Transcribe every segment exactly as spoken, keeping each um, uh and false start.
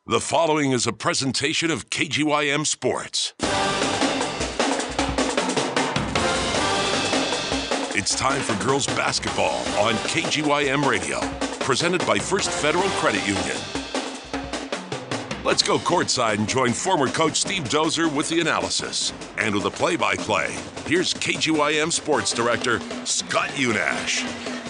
The following is a presentation of K G Y M Sports. It's time for girls basketball on K G Y M Radio, presented by First Federal Credit Union. Let's go courtside and join former coach Steve Dozer with the analysis. And with the play-by-play, here's K G Y M Sports Director Scott Unash.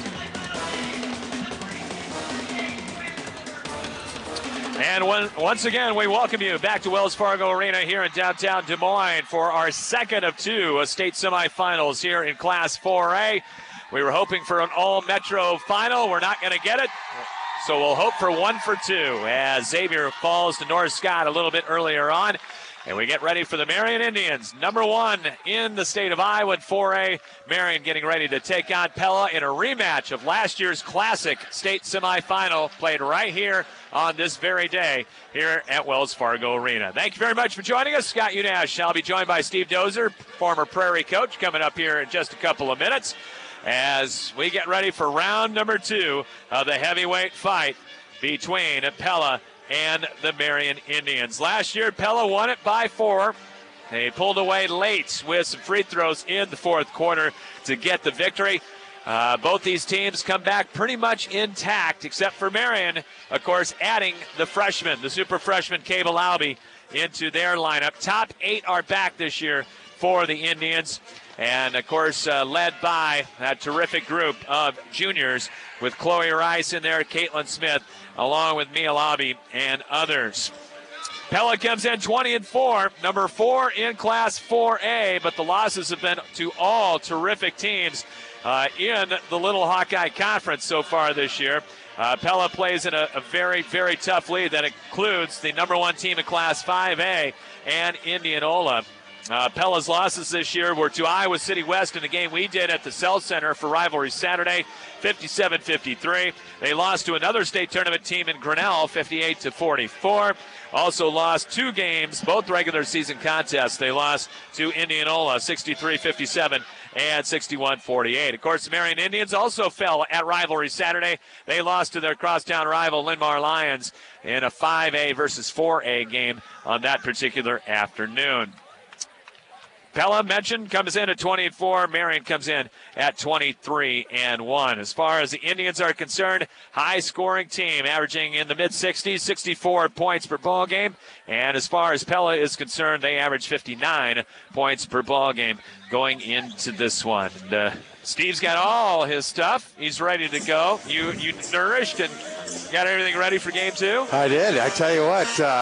And one, once again, we welcome you back to Wells Fargo Arena here in downtown Des Moines for our second of two state semifinals here in Class four A. We were hoping for an all-Metro final. We're not going to get it, so we'll hope for one for two as Xavier falls to North Scott a little bit earlier on. And we get ready for the Marion Indians, number one in the state of Iowa in four A. Marion getting ready to take on Pella in a rematch of last year's classic state semifinal played right here on this very day here at Wells Fargo Arena. Thank you very much for joining us. Scott Unash. I'll be joined by Steve Dozer, former Prairie coach, coming up here in just a couple of minutes as we get ready for round number two of the heavyweight fight between Pella and the Marion Indians. Last year, Pella won it by four. They pulled away late with some free throws in the fourth quarter to get the victory. Uh, both these teams come back pretty much intact, except for Marion, of course, adding the freshman, the super freshman, Cable Albee, into their lineup. Top eight are back this year for the Indians. And, of course, uh, led by that terrific group of juniors with Chloe Rice in there, Caitlin Smith, along with Mia Lobby and others. Pella comes in twenty and four, number four in Class four A, but the losses have been to all terrific teams uh, in the Little Hawkeye Conference so far this year. Uh, Pella plays in a, a very, very tough league that includes the number one team in Class five A and Indianola. Uh, Pella's losses this year were to Iowa City West in the game we did at the Cell Center for Rivalry Saturday, fifty-seven fifty-three. They lost to another state tournament team in Grinnell, fifty-eight to forty-four. Also lost two games, both regular season contests. They lost to Indianola, sixty-three fifty-seven and sixty-one forty-eight. Of course, the Marion Indians also fell at Rivalry Saturday. They lost to their crosstown rival, Linn-Mar Lions, in a five A versus four A game on that particular afternoon. Pella, mentioned, comes in at twenty and four. Marion comes in at twenty-three and one. As far as the Indians are concerned, high-scoring team, averaging in the mid-sixties, sixty-four points per ball game. And as far as Pella is concerned, they average fifty-nine points per ball game going into this one. And, uh, Steve's got all his stuff. He's ready to go. You you nourished and got everything ready for game two? I did. I tell you what, uh,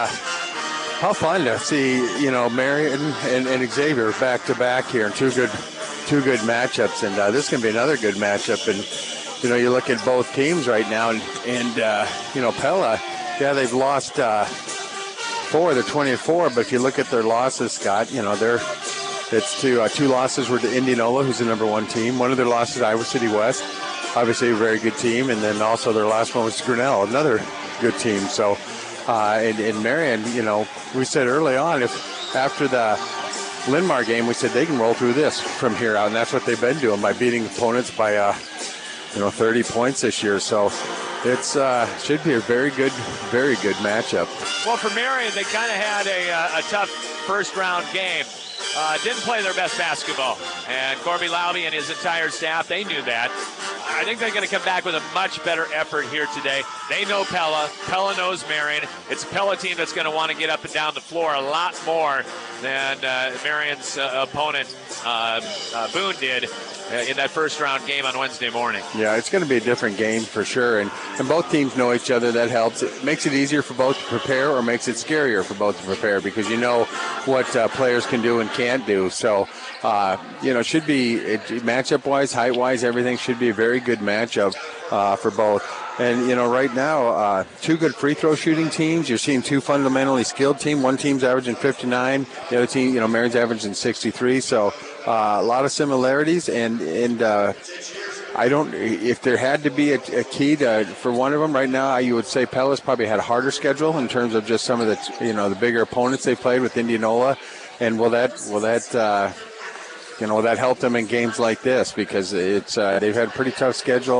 how fun to see, you know, Marion and, and Xavier back to back here, and two good, two good matchups, and uh, this is going to be another good matchup. And you know, you look at both teams right now, and, and uh, you know, Pella, yeah, they've lost uh, four, they're twenty and four, but if you look at their losses, Scott, you know, they're it's two uh, two losses were to Indianola, who's the number one team. One of their losses to Iowa City West, obviously a very good team, and then also their last one was to Grinnell, another good team. So. Uh, and, and Marion, you know, we said early on, if after the Linn-Mar game, we said they can roll through this from here out, and that's what they've been doing by beating opponents by, uh, you know, thirty points this year. So it's uh, should be a very good, very good matchup. Well, for Marion, they kind of had a, a tough first-round game. Uh, didn't play their best basketball. And Corby Laube and his entire staff, they knew that. I think they're going to come back with a much better effort here today. They know Pella. Pella knows Marion. It's a Pella team that's going to want to get up and down the floor a lot more than uh, Marion's uh, opponent, uh, uh, Boone, did uh, in that first-round game on Wednesday morning. Yeah, it's going to be a different game for sure. And, and both teams know each other. That helps. It makes it easier for both to prepare, or makes it scarier for both to prepare, because you know what uh, players can do and can't do. So, uh, you know, it should be, it, matchup-wise, height-wise, everything should be a very good matchup uh, for both. And, you know, right now, uh, two good free throw shooting teams. You're seeing two fundamentally skilled teams. One team's averaging fifty-nine. The other team, you know, Marion's averaging sixty-three. So uh, a lot of similarities. And, and uh, I don't, if there had to be a, a key to, for one of them right now, you would say Pella's probably had a harder schedule in terms of just some of the, you know, the bigger opponents they played with Indianola. And will that, will that, uh, you know, that help them in games like this, because it's uh, they've had a pretty tough schedule.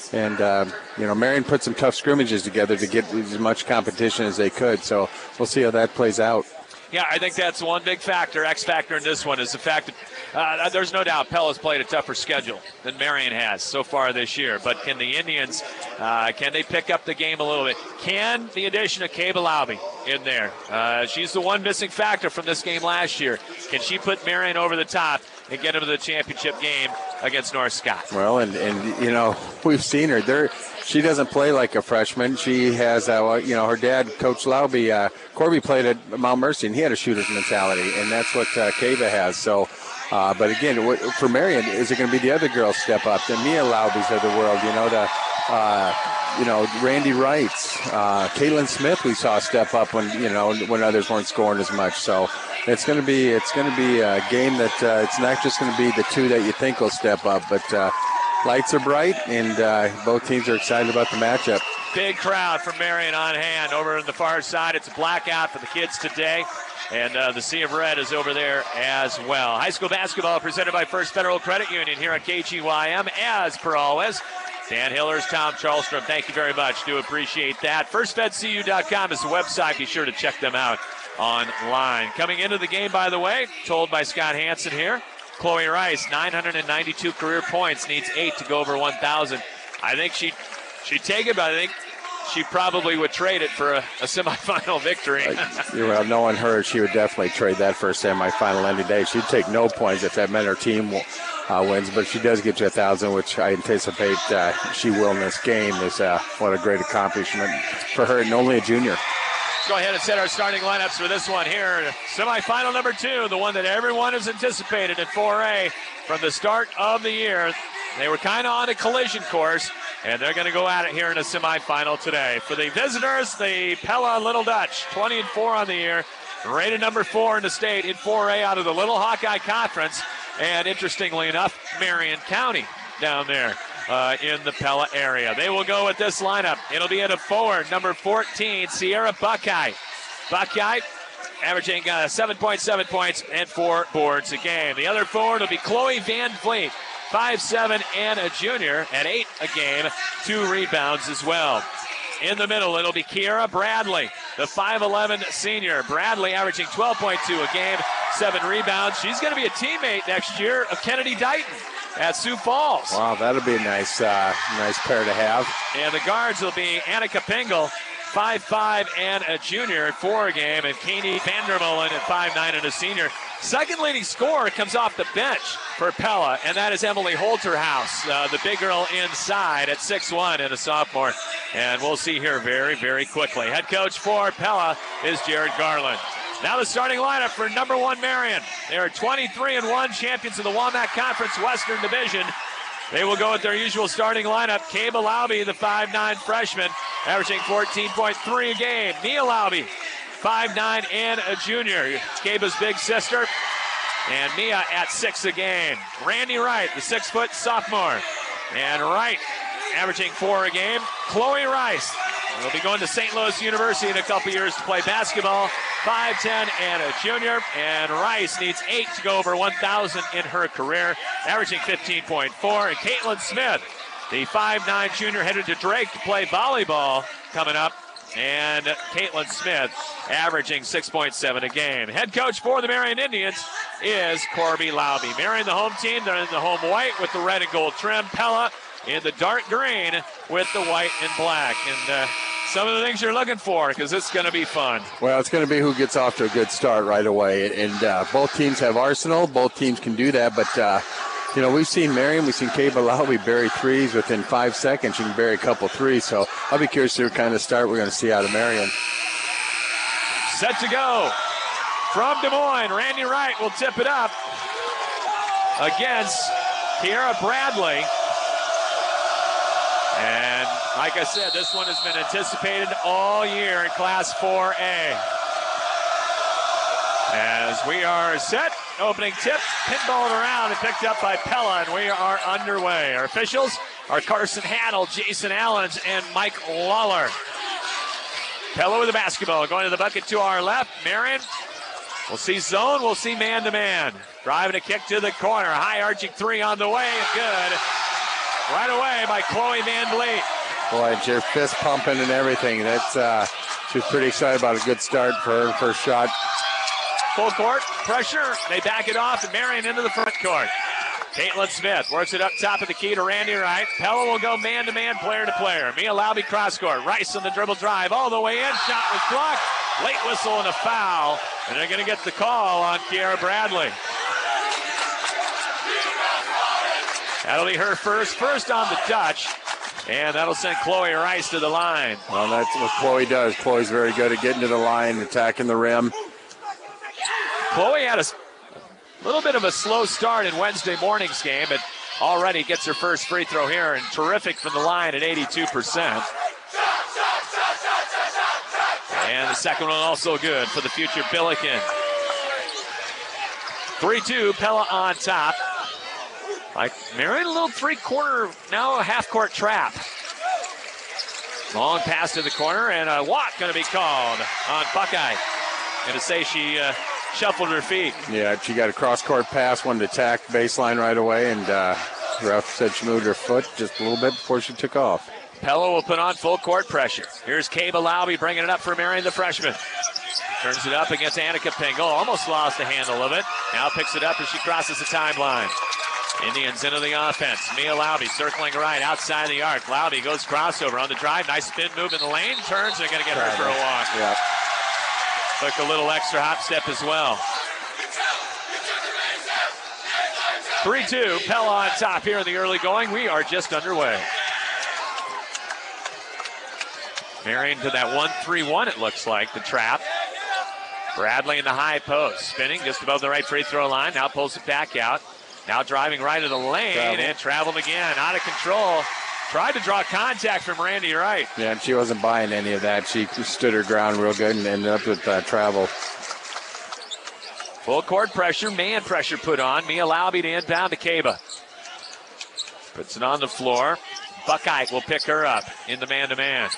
And, uh, you know, Marion put some tough scrimmages together to get as much competition as they could. So we'll see how that plays out. Yeah, I think that's one big factor, X factor in this one, is the fact that uh, there's no doubt Pella's played a tougher schedule than Marion has so far this year. But can the Indians, uh, can they pick up the game a little bit? Can the addition of Kay Balabi in there? Uh, she's the one missing factor from this game last year. Can she put Marion over the top and get them to the championship game against North Scott? Well, and, and you know, we've seen her. There, she doesn't play like a freshman. She has, uh, you know, her dad, Coach Lauby, uh, Corby played at Mount Mercy, and he had a shooter's mentality, and that's what uh, Kava has. So, uh, but again, for Marion, is it going to be the other girls step up? The Mia Laubys of the world, you know, the, uh, you know, Randy Wrights, uh, Caitlin Smith, we saw step up when, you know, when others weren't scoring as much. So it's going to be, it's going to be a game that uh, it's not just going to be the two that you think will step up, but uh, lights are bright, and uh, both teams are excited about the matchup. Big crowd from Marion on hand. Over on the far side, it's a blackout for the kids today, and uh, the Sea of Red is over there as well. High school basketball presented by First Federal Credit Union here on K G Y M, as per always. Dan Hillers, Tom Charlstrom, thank you very much. Do appreciate that. first fed c u dot com is the website. Be sure to check them out online. Coming into the game, by the way, told by Scott Hansen here, Chloe Rice, nine hundred ninety-two career points, needs eight to go over one thousand. I think she, she'd take it, but I think she probably would trade it for a, a semifinal victory. Well, knowing her, she would definitely trade that for a semifinal any day. She'd take no points if that meant her team uh, wins, but if she does get to one thousand, which I anticipate uh, she will in this game, is uh, what a great accomplishment for her, and only a junior. Let's go ahead and set our starting lineups for this one here. Semifinal number two, the one that everyone has anticipated in four A from the start of the year. They were kind of on a collision course, and they're going to go at it here in a semifinal today. For the visitors, the Pella Little Dutch, twenty and four on the year, rated number four in the state in four A out of the Little Hawkeye Conference. And interestingly enough, Marion County down there uh, in the Pella area. They will go with this lineup. It'll be at a forward, number fourteen, Sierra Buckeye. Buckeye averaging uh, seven point seven points and four boards a game. The other forward will be Chloe Van Vliet, five seven and a junior, at eight a game, two rebounds as well. In the middle, it'll be Kiara Bradley, the five eleven senior. Bradley averaging twelve point two a game, seven rebounds. She's going to be a teammate next year of Kennedy Dighton at Sioux Falls. Wow, that'll be a nice, uh, nice pair to have. And the guards will be Annika Pingle, five five and a junior at four a game, and Kanie Vandermolen at five nine and a senior. Second leading scorer comes off the bench for Pella, and that is Emily Holterhouse, uh, the big girl inside at six one and a sophomore. And we'll see here very, very quickly. Head coach for Pella is Jared Garland. Now the starting lineup for number one Marion. They are twenty-three and one, champions of the Walnut Conference Western Division. They will go with their usual starting lineup. Kay Balabi, the five nine freshman, averaging fourteen point three a game. Nia Lauby, five nine and a junior. Kaba's big sister. And Mia at six a game. Randy Wright, the six-foot sophomore. And Wright averaging four a game. Chloe Rice will be going to Saint Louis University in a couple years to play basketball. five ten and a junior. And Rice needs eight to go over one thousand in her career, averaging fifteen point four. And Caitlin Smith, the five nine junior, headed to Drake to play volleyball coming up. And Caitlin Smith averaging six point seven a game. Head coach for the Marion Indians is Corby Lauby. Marion, the home team, they're in the home white with the red and gold trim. Pella in the dark green with the white and black. And uh, some of the things you're looking for, because it's going to be fun. Well, it's going to be who gets off to a good start right away. And uh, both teams have arsenal. Both teams can do that. But, uh, you know, we've seen Marion, we've seen Kay Balawi bury threes within five seconds. She can bury a couple threes. So I'll be curious to see what kind of start we're going to see out of Marion. Set to go. From Des Moines, Randy Wright will tip it up against Kiara Bradley. And like I said, this one has been anticipated all year in Class four A. As we are set, opening tip, pinballing around and picked up by Pella, and we are underway. Our officials are Carson Haddle, Jason Allens, and Mike Lawler. Pella with the basketball, going to the bucket to our left. Marion, we'll see zone, we'll see man-to-man. Driving a kick to the corner, high arching three on the way, good. right away by Chloe Van Vliet. Boy, it's your fist pumping and everything. That's uh, she was pretty excited about a good start for her first shot. Full court pressure. They back it off, and Marion into the front court. Caitlin Smith works it up top of the key to Randy Wright. Pella will go man-to-man, player-to-player. Mia Laube cross-court. Rice on the dribble drive all the way in. Shot was blocked. Late whistle and a foul. And they're going to get the call on Kiera Bradley. That'll be her first. First on the Dutch. And that'll send Chloe Rice to the line. Well, that's what Chloe does. Chloe's very good at getting to the line, attacking the rim. Chloe had a little bit of a slow start in Wednesday morning's game, but already gets her first free throw here, and terrific from the line at eighty-two percent. And the second one also good for the future Billiken. three two, Pella on top. Like Marion, a little three-quarter, now a half-court trap. Long pass to the corner, and a walk going to be called on Buckeye. Going to say she uh, shuffled her feet. Yeah, she got a cross-court pass, wanted to attack baseline right away, and uh, the ref said she moved her foot just a little bit before she took off. Pella will put on full court pressure. Here's Kaba Laube bringing it up for Marion, the freshman. Turns it up against Annika Pingle. Almost lost the handle of it. Now picks it up as she crosses the timeline. Indians into the offense. Mia Laube circling right outside the arc. Laube goes crossover on the drive. Nice spin move in the lane. Turns. They're going to get her for a walk. Yeah. Took a little extra hop step as well. three two, Pella on top here in the early going. We are just underway. Marion to that one three one, it looks like, the trap. Bradley in the high post, spinning just above the right free throw line. Now pulls it back out. Now driving right to the lane Travel. and traveled again. Out of control. Tried to draw contact from Randy Wright. Yeah, and she wasn't buying any of that. She stood her ground real good and ended up with uh, travel. Full court pressure, man pressure put on. Mia Laube to inbound to Kaba. Puts it on the floor. Buckeye will pick her up in the man-to-man.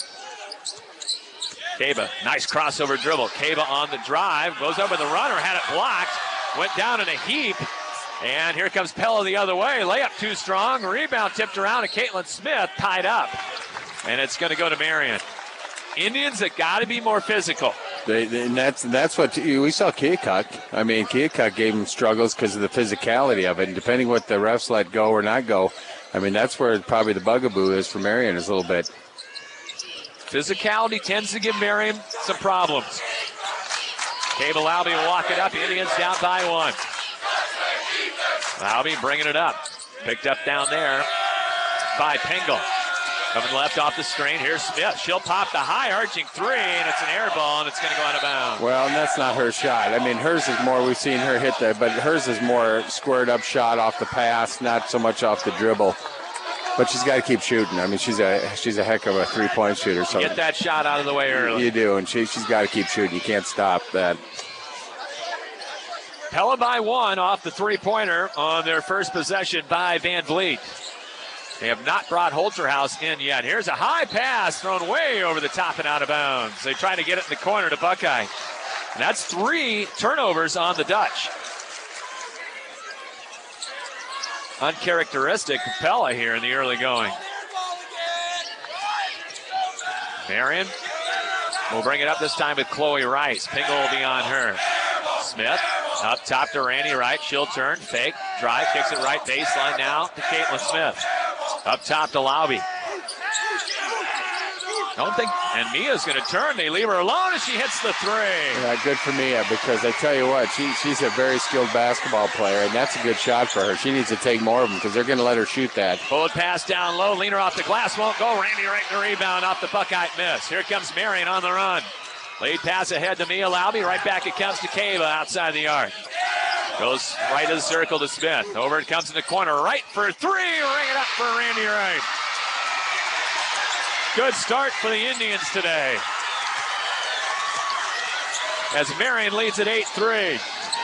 Kaba, nice crossover dribble. Kaba on the drive, goes over the runner, had it blocked, went down in a heap. And here comes Pella the other way. Layup too strong. Rebound tipped around, and Caitlin Smith tied up. And it's going to go to Marion. Indians have got to be more physical. They, they, and that's that's what we saw Keokuk. I mean, Keokuk gave them struggles because of the physicality of it. And depending what the refs let go or not go, I mean, that's where probably the bugaboo is for Marion is a little bit. Physicality tends to give Marion some problems. Kaba Laube will walk it up. Indians down by one. Laube bringing it up. Picked up down there by Pingle. Coming left off the screen. Here's Smith. She'll pop the high arching three, and it's an air ball, and it's going to go out of bounds. Well, and that's not her shot. I mean, hers is more, we've seen her hit that, but hers is more squared up shot off the pass, not so much off the dribble. But she's got to keep shooting. I mean, she's a she's a heck of a three-point shooter. So get that shot out of the way early. You do, and she, she's got to keep shooting. You can't stop that. Pella by one off the three-pointer on their first possession by Van Vliet. They have not brought Holterhouse in yet. Here's a high pass thrown way over the top and out of bounds. They try to get it in the corner to Buckeye. And that's three turnovers on the Dutch. Uncharacteristic of Pella here in the early going. Marion will bring it up this time with Chloe Rice. Pingle will be on her. Smith up top to Randy Wright. She'll turn, fake, drive, kicks it right baseline now to Caitlin Smith. Up top to Laube. Don't think, and Mia's going to turn. They leave her alone, and she hits the three. Yeah, good for Mia, because I tell you what, she, she's a very skilled basketball player, and that's a good shot for her. She needs to take more of them because they're going to let her shoot that. Bullet pass down low, leaner off the glass, won't go. Randy Wright in the rebound off the Buckeye miss. Here comes Marion on the run. Lead pass ahead to Mia Laube. Right back it comes to Kaba outside the arc. Goes right of the circle to Smith. Over it comes in the corner. Right for three. Ring it up for Randy Wright. Good start for the Indians today. As Marion leads at eight three.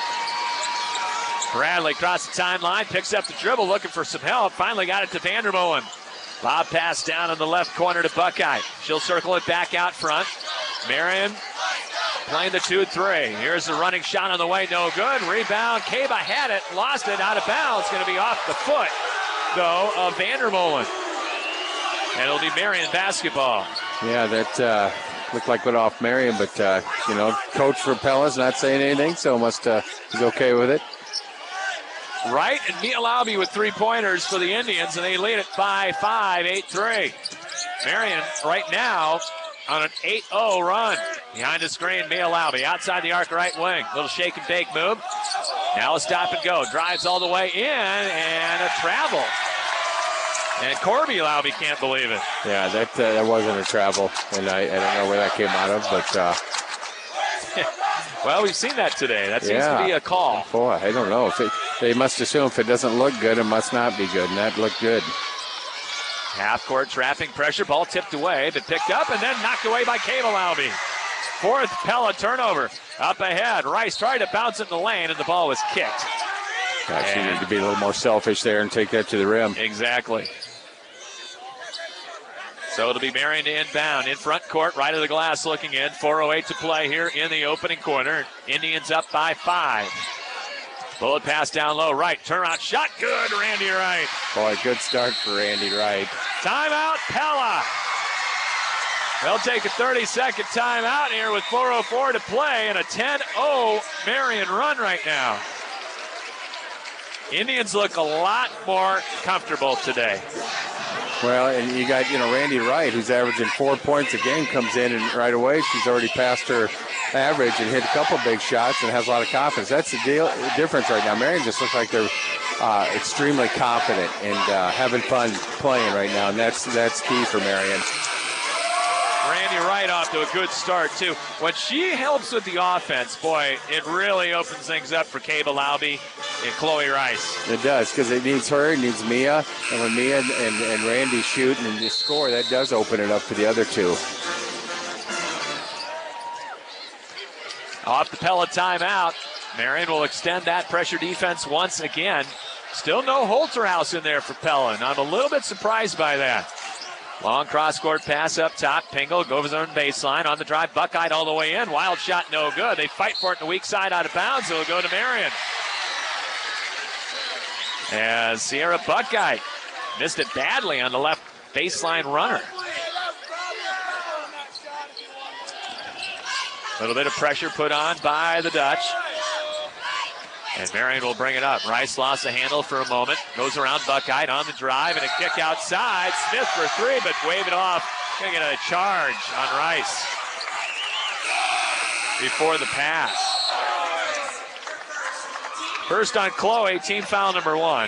Bradley across the timeline. Picks up the dribble. Looking for some help. Finally got it to Vandermoen. Lob pass down in the left corner to Buckeye. She'll circle it back out front. Marion playing the two three. Here's the running shot on the way, no good. Rebound, Kaba had it, lost it, out of bounds. Going to be off the foot though, of Vandermolen. And it'll be Marion basketball. Yeah, that uh, looked like went off Marion, but, uh, you know, Coach for Pella's not saying anything, so must uh, he's okay with it. Wright and Mialabi with three-pointers for the Indians, and they lead it by five, eight three. Marion right now on an eight oh run. Behind the screen, Mialabi outside the arc right wing. Little shake and bake move. Now a stop and go. Drives all the way in, and a travel. And Corby Lauby can't believe it. Yeah, that uh, that wasn't a travel, and I, I don't know where that came out of, but... Uh, well, we've seen that today. That seems yeah. to be a call. Boy, I don't know. If it, they must assume if it doesn't look good, it must not be good, and that looked good. Half-court trapping pressure. Ball tipped away, but picked up and then knocked away by Cable Lauby. Fourth Pella turnover. Up ahead. Rice tried to bounce it in the lane, and the ball was kicked. Gosh, you need to be a little more selfish there and take that to the rim. Exactly. So it'll be Marion to inbound. In front court, right of the glass looking in. four oh eight to play here in the opening quarter. Indians up by five. Bullet pass down low, right. Turnaround shot, good, Randy Wright. Boy, good start for Randy Wright. Timeout, Pella. They'll take a thirty-second timeout here with four oh four to play and a ten oh Marion run right now. Indians look a lot more comfortable today. Well, and you got, you know, Randy Wright, who's averaging four points a game, comes in, and right away she's already passed her average and hit a couple big shots and has a lot of confidence. That's the deal, the difference right now. Marion just looks like they're uh, extremely confident and uh, having fun playing right now, and that's that's key for Marion. Randy Wright off to a good start, too. When she helps with the offense, boy, it really opens things up for Cable Lauby and Chloe Rice. It does, because it needs her, it needs Mia, and when Mia and, and, and Randy shoot and just score, that does open it up for the other two. Off the Pella timeout, Marion will extend that pressure defense once again. Still no Holterhouse in there for Pella, and I'm a little bit surprised by that. Long cross-court pass up top. Pingle goes on baseline on the drive. Buckeye all the way in. Wild shot, no good. They fight for it in the weak side out of bounds. It'll go to Marion. As Sierra Buckeye missed it badly on the left baseline runner. A little bit of pressure put on by the Dutch. And Marion will bring it up. Rice lost the handle for a moment. Goes around Buckeye on the drive and a kick outside. Smith for three, but wave it off. Gonna get a charge on Rice before the pass. First on Chloe, team foul number one.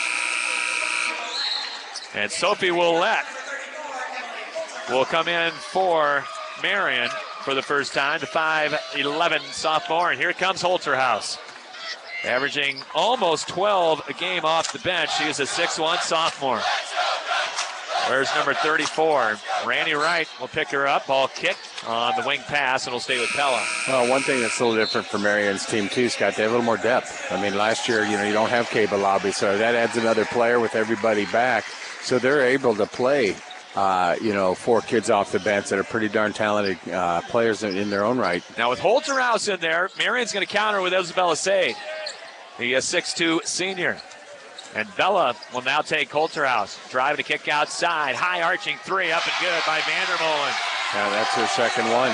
And Sophie Willette will come in for Marion for the first time, the five eleven sophomore. And here comes Holterhouse. Averaging almost twelve a game off the bench. She is a six one sophomore. Where's number thirty-four? Randy Wright will pick her up. Ball kicked on the wing pass, and will stay with Pella. Well, one thing that's a little different for Marion's team, too, Scott, they have a little more depth. I mean, last year, you know, you don't have Cable Lauby, so that adds another player with everybody back. So they're able to play, uh, you know, four kids off the bench that are pretty darn talented uh, players in, in their own right. Now, with Holterhouse in there, Marion's going to counter with Isabella Sade, the six two senior. And Bella will now take Holterhouse. Driving to kick outside. High arching three up and good by Vandermolen. Yeah, that's her second one.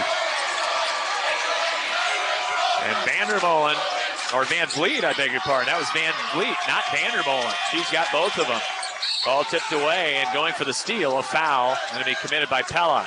And Vandermolen, or Van Vliet, I beg your pardon. That was Van Vliet, not Vandermolen. She's got both of them. Ball tipped away and going for the steal. A foul going to be committed by Pella.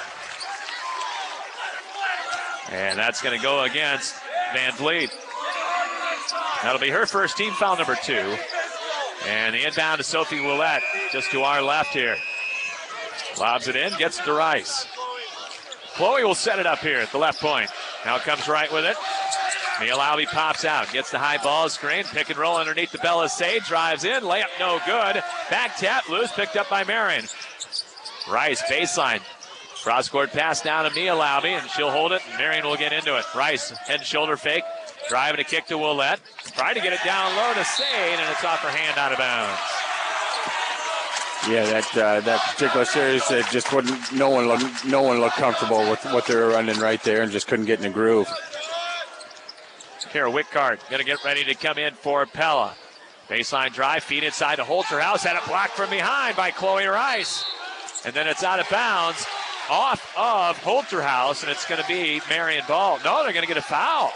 And that's going to go against Van Vliet. That'll be her first team foul number two. And the inbound to Sophie Willette, just to our left here. Lobs it in, gets to Rice. Chloe will set it up here at the left point. Now comes Wright with it. Mialabi pops out, gets the high ball screen, pick and roll underneath the Bella Sade, drives in, layup no good. Back tap, loose, picked up by Marion. Rice, baseline. Cross-court pass down to Mialabi, and she'll hold it, and Marion will get into it. Rice, head and shoulder fake. Driving a kick to Willette. Trying to get it down low to Sade, and it's off her hand out of bounds. Yeah, that uh, that particular series, it just wouldn't. No one looked, no one looked comfortable with what they were running right there, and just couldn't get in the groove. Kara Whitcard going to get ready to come in for Pella. Baseline drive, feed inside to Holterhouse. Had it blocked from behind by Chloe Rice. And then it's out of bounds off of Holterhouse, and it's going to be Marion ball. No, they're going to get a foul.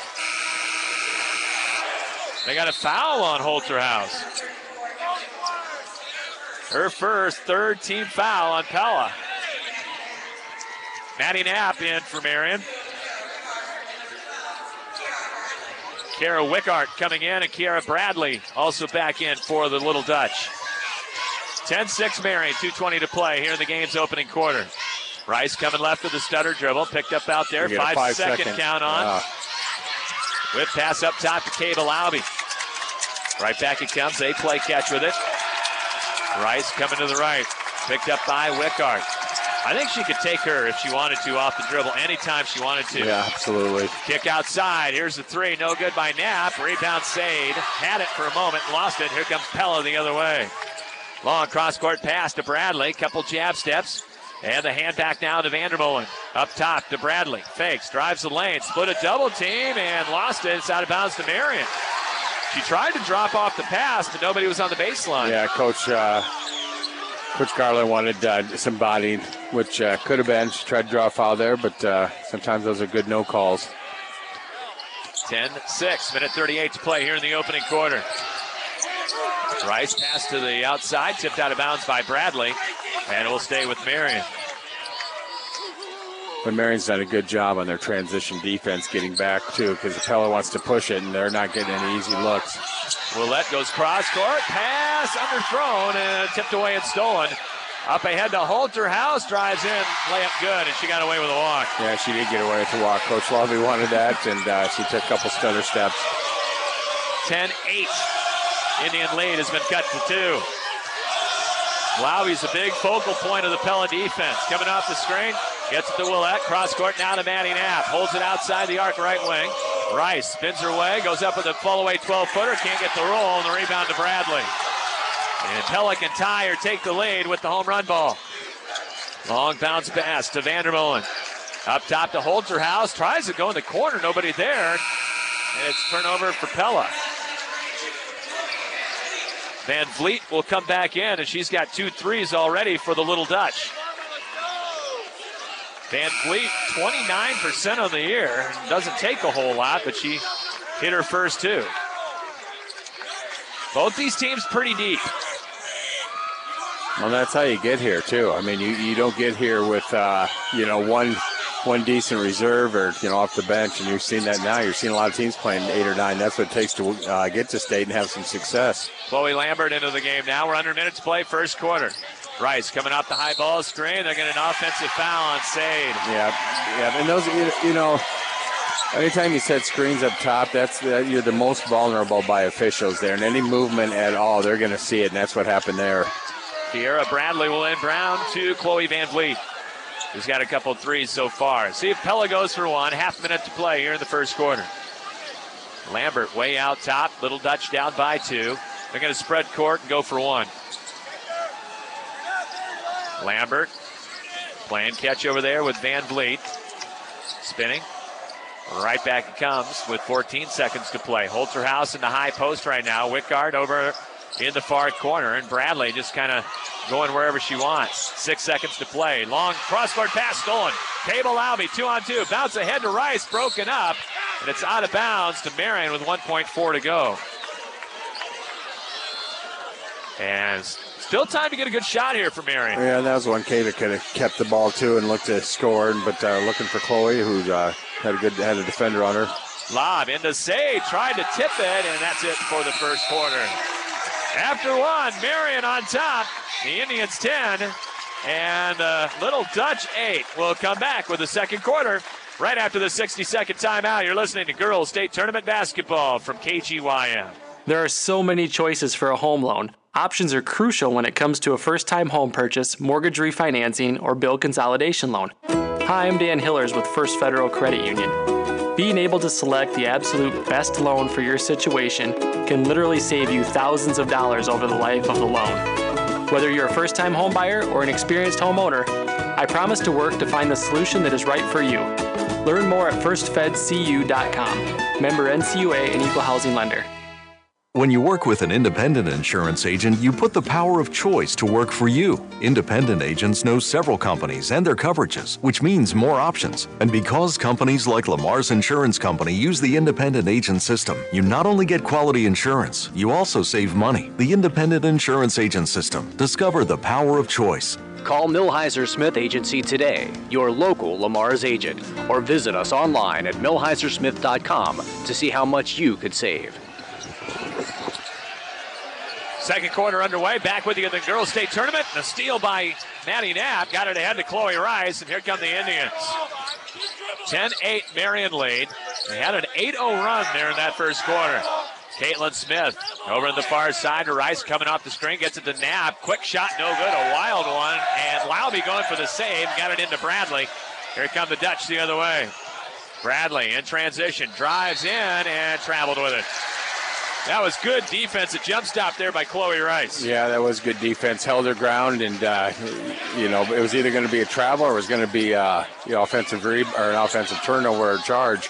They got a foul on Holterhouse. Her first, third team foul on Pella. Maddie Knapp in for Marion. Kara Wickart coming in, and Kiara Bradley also back in for the Little Dutch. ten six Marion, two twenty to play here in the game's opening quarter. Rice coming left with the stutter dribble, picked up out there, five, five second second count on. Wow. Whip pass up top to Cable Albee. Right back it comes, they play catch with it. Rice coming to the right, picked up by Wickart. I think she could take her if she wanted to off the dribble anytime she wanted to. Yeah, absolutely. Kick outside. Here's the three. No good by Knapp. Rebound Sade. Had it for a moment. Lost it. Here comes Pella the other way. Long cross-court pass to Bradley. Couple jab steps. And the hand back now to Vandermolen. Up top to Bradley. Fakes. Drives the lane. Split a double team and lost it. It's out of bounds to Marion. She tried to drop off the pass, but nobody was on the baseline. Yeah, Coach... Uh... Coach Garland wanted uh, some body, which uh, could have been. She tried to draw a foul there, but uh, sometimes those are good no calls. ten six, minute thirty-eight to play here in the opening quarter. Rice pass to the outside, tipped out of bounds by Bradley, and it will stay with Marion. But Marion's done a good job on their transition defense getting back, too, because Pella wants to push it, and they're not getting any easy looks. Willette goes cross-court, pass underthrown, and tipped away and stolen. Up ahead to Holterhouse, drives in, layup good, and she got away with a walk. Yeah, she did get away with a walk. Coach Lovey wanted that, and uh, she took a couple stutter steps. ten eight. Indian lead has been cut to two. Lowry's a big focal point of the Pella defense. Coming off the screen, gets it to Willette. Cross-court now to Maddie Knapp. Holds it outside the arc right wing. Rice spins her way, goes up with a fall-away twelve-footer. Can't get the roll, and the rebound to Bradley. And Pella can tie or take the lead with the home run ball. Long bounce pass to Vandermolen. Up top to Holterhouse. Tries to go in the corner. Nobody there. And it's turnover for Pella. Van Vliet will come back in, and she's got two threes already for the Little Dutch. Van Vliet, twenty-nine percent on the year. Doesn't take a whole lot, but she hit her first two. Both these teams pretty deep. Well, that's how you get here, too. I mean, you, you don't get here with, uh, you know, one one decent reserve or, you know, off the bench, and you've seen that now. You're seeing a lot of teams playing eight or nine. That's what it takes to uh, get to state and have some success. Chloe Lambert into the game now. We're under minutes to play, first quarter. Rice coming off the high ball screen. They're getting an offensive foul on Sade. Yeah, yeah. And those, you, you know, anytime you set screens up top, that's uh, you're the most vulnerable by officials there. And any movement at all, they're going to see it, and that's what happened there. Kiera Bradley will inbound to Chloe Van Vliet, who's got a couple threes so far. See if Pella goes for one. Half minute to play here in the first quarter. Lambert way out top. Little Dutch down by two. They're going to spread court and go for one. Lambert playing catch over there with Van Vliet. Spinning. Right back it comes with fourteen seconds to play. Holterhouse in the high post right now. Wickard over in the far corner, and Bradley just kind of going wherever she wants. Six seconds to play. Long cross-court pass stolen. Cable Albee, two on two. Bounce ahead to Rice, broken up, and it's out of bounds to Marion with one point four to go. And still time to get a good shot here for Marion. Yeah, that was one Kay that could have kept the ball too and looked to score, but uh, looking for Chloe, who uh, had a good had a defender on her. Lob into Sade, tried to tip it, and that's it for the first quarter. After one, Marion on top. The Indians ten, and uh, Little Dutch eight. We'll come back with the second quarter right after the sixty-second timeout. You're listening to Girls State Tournament Basketball from K G Y M. There are so many choices for a home loan. Options are crucial when it comes to a first-time home purchase, mortgage refinancing, or bill consolidation loan. Hi, I'm Dan Hillers with First Federal Credit Union. Being able to select the absolute best loan for your situation can literally save you thousands of dollars over the life of the loan. Whether you're a first-time home buyer or an experienced homeowner, I promise to work to find the solution that is right for you. Learn more at first fed c u dot com. Member N C U A and Equal Housing Lender. When you work with an independent insurance agent, you put the power of choice to work for you. Independent agents know several companies and their coverages, which means more options. And because companies like Lamar's Insurance Company use the independent agent system, you not only get quality insurance, you also save money. The independent insurance agent system. Discover the power of choice. Call Millhiser Smith Agency today, your local Lamar's agent, or visit us online at millhiser smith dot com to see how much you could save. Second quarter underway. Back with you in the girls' state tournament. A steal by Maddie Knapp. Got it ahead to Chloe Rice, and here come the Indians. ten eight Marion lead. They had an eight oh run there in that first quarter. Caitlin Smith over on the far side to Rice, coming off the screen, gets it to Knapp. Quick shot, no good. A wild one. And Lauby going for the save. Got it into Bradley. Here come the Dutch the other way. Bradley in transition. Drives in and traveled with it. That was good defense. A jump stop there by Chloe Rice. Yeah, that was good defense. Held her ground, and uh, you know it was either going to be a travel or it was going to be uh, you know offensive re- or an offensive turnover or charge.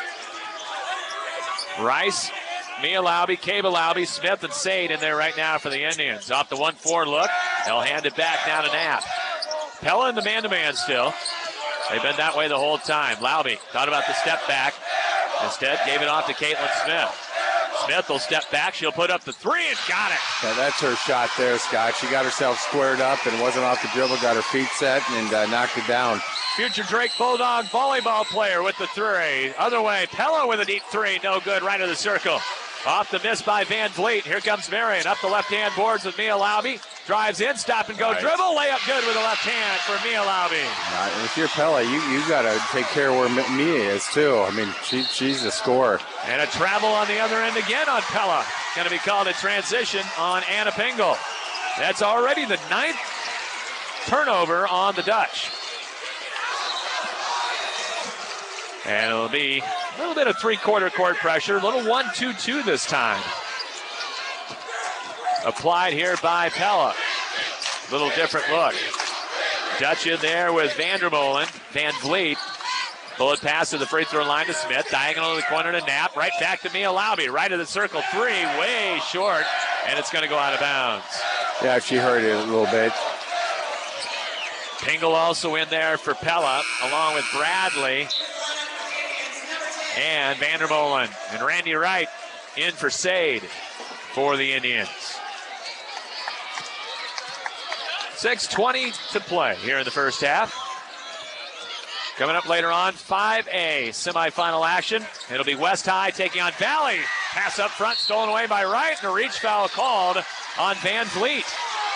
Rice, Mia Lauby, Kaba Lauby, Smith, and Sade in there right now for the Indians. Off the one four look, they'll hand it back down to Knapp. Pella in the man-to-man still. They've been that way the whole time. Lauby thought about the step back. Instead, gave it off to Caitlin Smith. Smith will step back. She'll put up the three and got it. Yeah, that's her shot there, Scott. She got herself squared up and wasn't off the dribble, got her feet set, and uh, knocked it down. Future Drake Bulldog volleyball player with the three. Other way, Pella with a deep three. No good, right of the circle. Off the miss by Van Vliet. Here comes Marion. Up the left-hand boards with Mia Lauby. Drives in, stop and go nice. Dribble. Layup good with the left hand for Mia Lauby. Right, and if you're Pella, you you got to take care of where Mia is, too. I mean, she she's a scorer. And a travel on the other end again on Pella. Going to be called a transition on Anna Pingle. That's already the ninth turnover on the Dutch. And it'll be a little bit of three-quarter court pressure. A little one two two this time. Applied here by Pella. Little different look. Dutch in there with Vandermolen. Van Vliet. Bullet pass to the free throw line to Smith. Diagonal to the corner to Knapp. Right back to Mia Lauby. Right of the circle. Three. Way short. And it's going to go out of bounds. Yeah, she hurt it a little bit. Pingle also in there for Pella, along with Bradley and Vandermolen. And Randy Wright in for Sade for the Indians. six twenty to play here in the first half. Coming up later on, five A semifinal action. It'll be West High taking on Valley. Pass up front, stolen away by Wright, and a reach foul called on Van Vliet.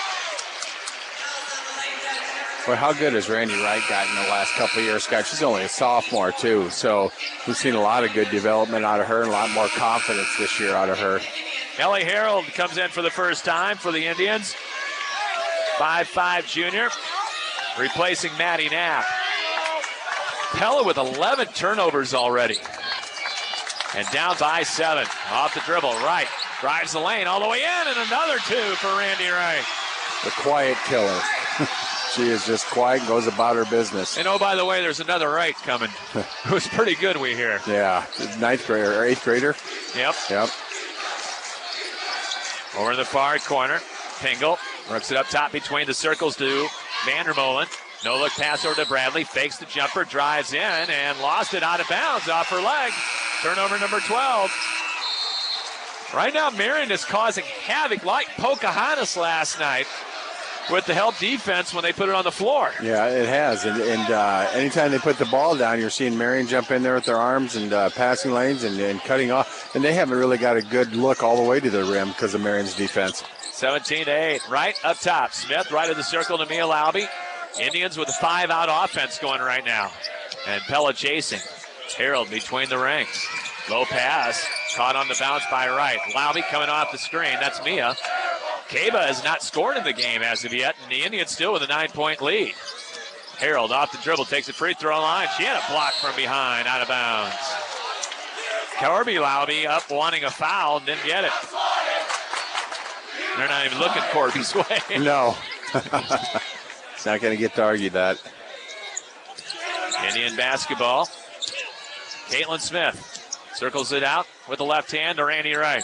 Well, how good has Randy Wright gotten in the last couple of years, Scott? She's only a sophomore, too, so we've seen a lot of good development out of her and a lot more confidence this year out of her. Ellie Harold comes in for the first time for the Indians. five five junior, replacing Maddie Knapp. Pella with eleven turnovers already. And down by seven. Off the dribble, Wright drives the lane all the way in, and another two for Randy Wright. The quiet killer. She is just quiet and goes about her business. And oh, by the way, there's another Wright coming. It was pretty good, we hear. Yeah, ninth grader or eighth grader. Yep. Yep. Over in the far corner, Pingle works it up top between the circles to Vandermolen. No look pass over to Bradley. Fakes the jumper, drives in, and lost it out of bounds off her leg. Turnover number twelve. Right now, Marion is causing havoc like Pocahontas last night with the help defense when they put it on the floor. Yeah, it has. And, and uh, anytime they put the ball down, you're seeing Marion jump in there with their arms and uh, passing lanes and, and cutting off. And they haven't really got a good look all the way to the rim because of Marion's defense. seventeen to eight. Right up top. Smith right of the circle to Mia Lauby. Indians with a five-out offense going right now. And Pella chasing. Harold between the ranks. Low pass. Caught on the bounce by Wright. Lauby coming off the screen. That's Mia. Kaba has not scored in the game as of yet, and the Indians still with a nine-point lead. Harold off the dribble, takes a free throw line. She had a block from behind, out of bounds. Corby Lauby up wanting a foul, didn't get it. They're not even looking Corby's way. No. It's not going to get to argue that. Indian basketball. Caitlin Smith circles it out with the left hand to Randy Wright.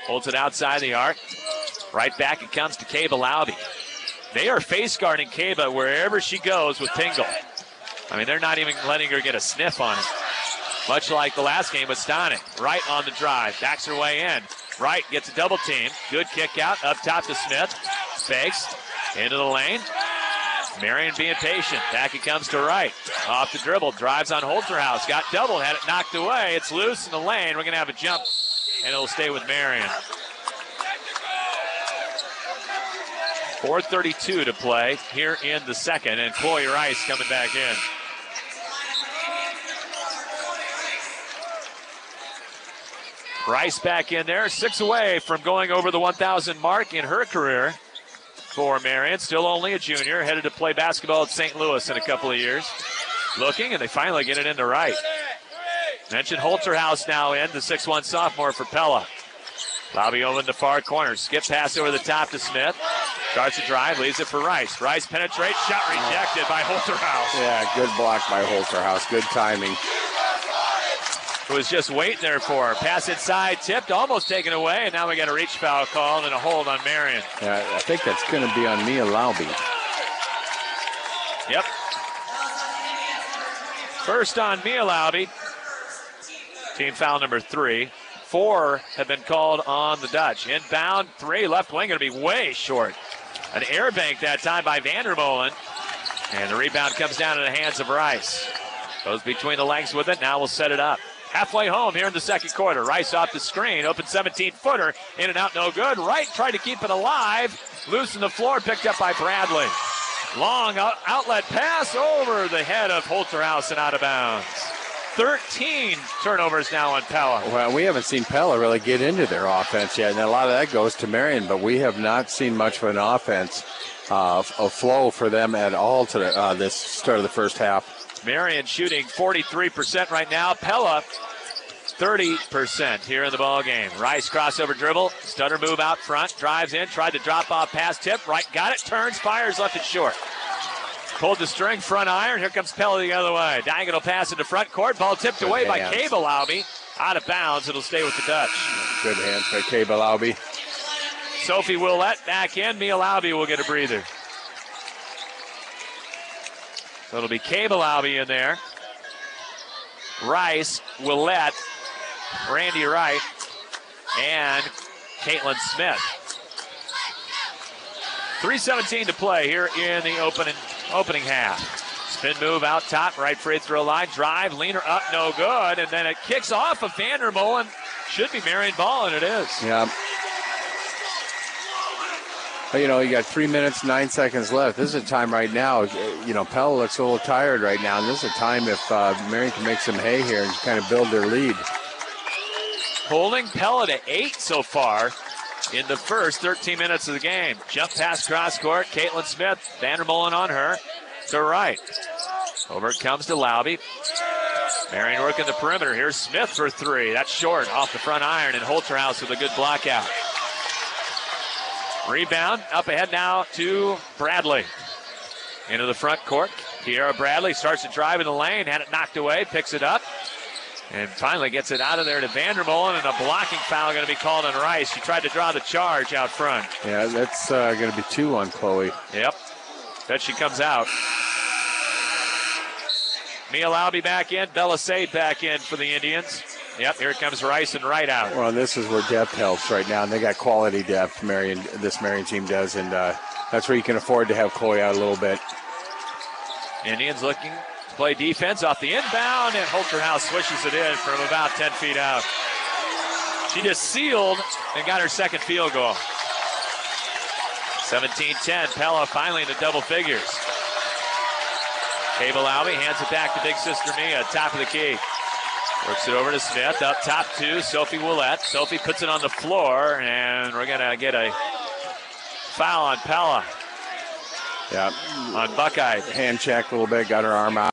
Holds it outside the arc. Right back it comes to Kaba Laube. They are face guarding Kaba wherever she goes with Tingle. I mean, they're not even letting her get a sniff on it. Much like the last game with Stonic. Wright on the drive. Backs her way in. Wright gets a double team. Good kick out. Up top to Smith. Fakes. Into the lane. Marion being patient. Back it comes to Wright. Off the dribble. Drives on Holterhouse. Got doubled. Had it knocked away. It's loose in the lane. We're going to have a jump. And it'll stay with Marion. four thirty-two to play here in the second. And Chloe Rice coming back in. Rice back in there, six away from going over the one thousand mark in her career for Marion. Still only a junior, headed to play basketball at Saint Louis in a couple of years. Looking, and they finally get it into Wright. Mentioned Holterhouse now in, the six one sophomore for Pella. Laube over in the far corner. Skip pass over the top to Smith. Starts a drive, leaves it for Rice. Rice penetrates, shot rejected by Holterhouse. Yeah, good block by Holterhouse. Good timing. Was just waiting there for her. Pass inside, tipped, almost taken away, and now we got a reach foul call and a hold on Marion. Yeah, I think that's going to be on Mia Laube. Yep. First on Mia Laube. Team foul number three. Four have been called on the Dutch. Inbound, three, left wing, going to be way short. An air bank that time by Vandermolen. And the rebound comes down in the hands of Rice. Goes between the legs with it, now we'll set it up. Halfway home here in the second quarter. Rice off the screen. Open seventeen-footer. In and out, no good. Wright tried to keep it alive. Loose on the floor, picked up by Bradley. Long out- outlet pass over the head of Holterhouse and out of bounds. thirteen turnovers now on Pella. Well, we haven't seen Pella really get into their offense yet, and a lot of that goes to Marion, but we have not seen much of an offense, uh, a flow for them at all to the, uh, this start of the first half. Marion shooting forty-three percent right now. Pella, thirty percent here in the ball game. Rice crossover dribble, stutter move out front, drives in, tried to drop off pass tip. Right, got it, turns, fires, left it short. Pulled the string, front iron. Here comes Pella the other way. Diagonal pass into front court. Ball tipped Good away hands. by Kaba Laube. Out of bounds. It'll stay with the Dutch. Good hands by Kaba Laube. Sophie Willett back in. Mia Laube will get a breather. So it'll be Kaba Laube in there. Rice, Willett, Randy Wright, and Caitlin Smith. three seventeen to play here in the opening opening half. Spin move out top, right free throw line, drive, leaner up, no good, and then it kicks off of Vandermolen. Should be Marion ball, and it is. Yeah. You know, you got three minutes, nine seconds left. This is a time right now. You know, Pella looks a little tired right now, and this is a time if uh, Marion can make some hay here and kind of build their lead. Holding Pella to eight so far in the first thirteen minutes of the game. Jump pass cross court. Caitlin Smith, Vandermolen on her to right. Over it comes to Laube. Marion working the perimeter. Here's Smith for three. That's short off the front iron, and Holterhouse with a good block out. Rebound up ahead now to Bradley. Into the front court. Kiera Bradley starts to drive in the lane. Had it knocked away. Picks it up. And finally gets it out of there to Vandermolen. And a blocking foul going to be called on Rice. She tried to draw the charge out front. Yeah, that's uh, going to be two on Chloe. Yep. Bet she comes out. Mia Laube back in. Bella Sade back in for the Indians. Yep, here comes Rice and Wright out. Well, this is where depth helps right now, and they got quality depth. Marion, this Marion team does, and uh, that's where you can afford to have Chloe out a little bit. Indians looking to play defense off the inbound, and Holterhouse swishes it in from about ten feet out. She just sealed and got her second field goal. seventeen ten, Pella finally in the double figures. Kaba Laube hands it back to big sister Mia, top of the key. Works it over to Smith, up top to Sophie Willett. Sophie puts it on the floor, and we're going to get a foul on Pella. Yeah. On Buckeye. Hand check a little bit, got her arm out.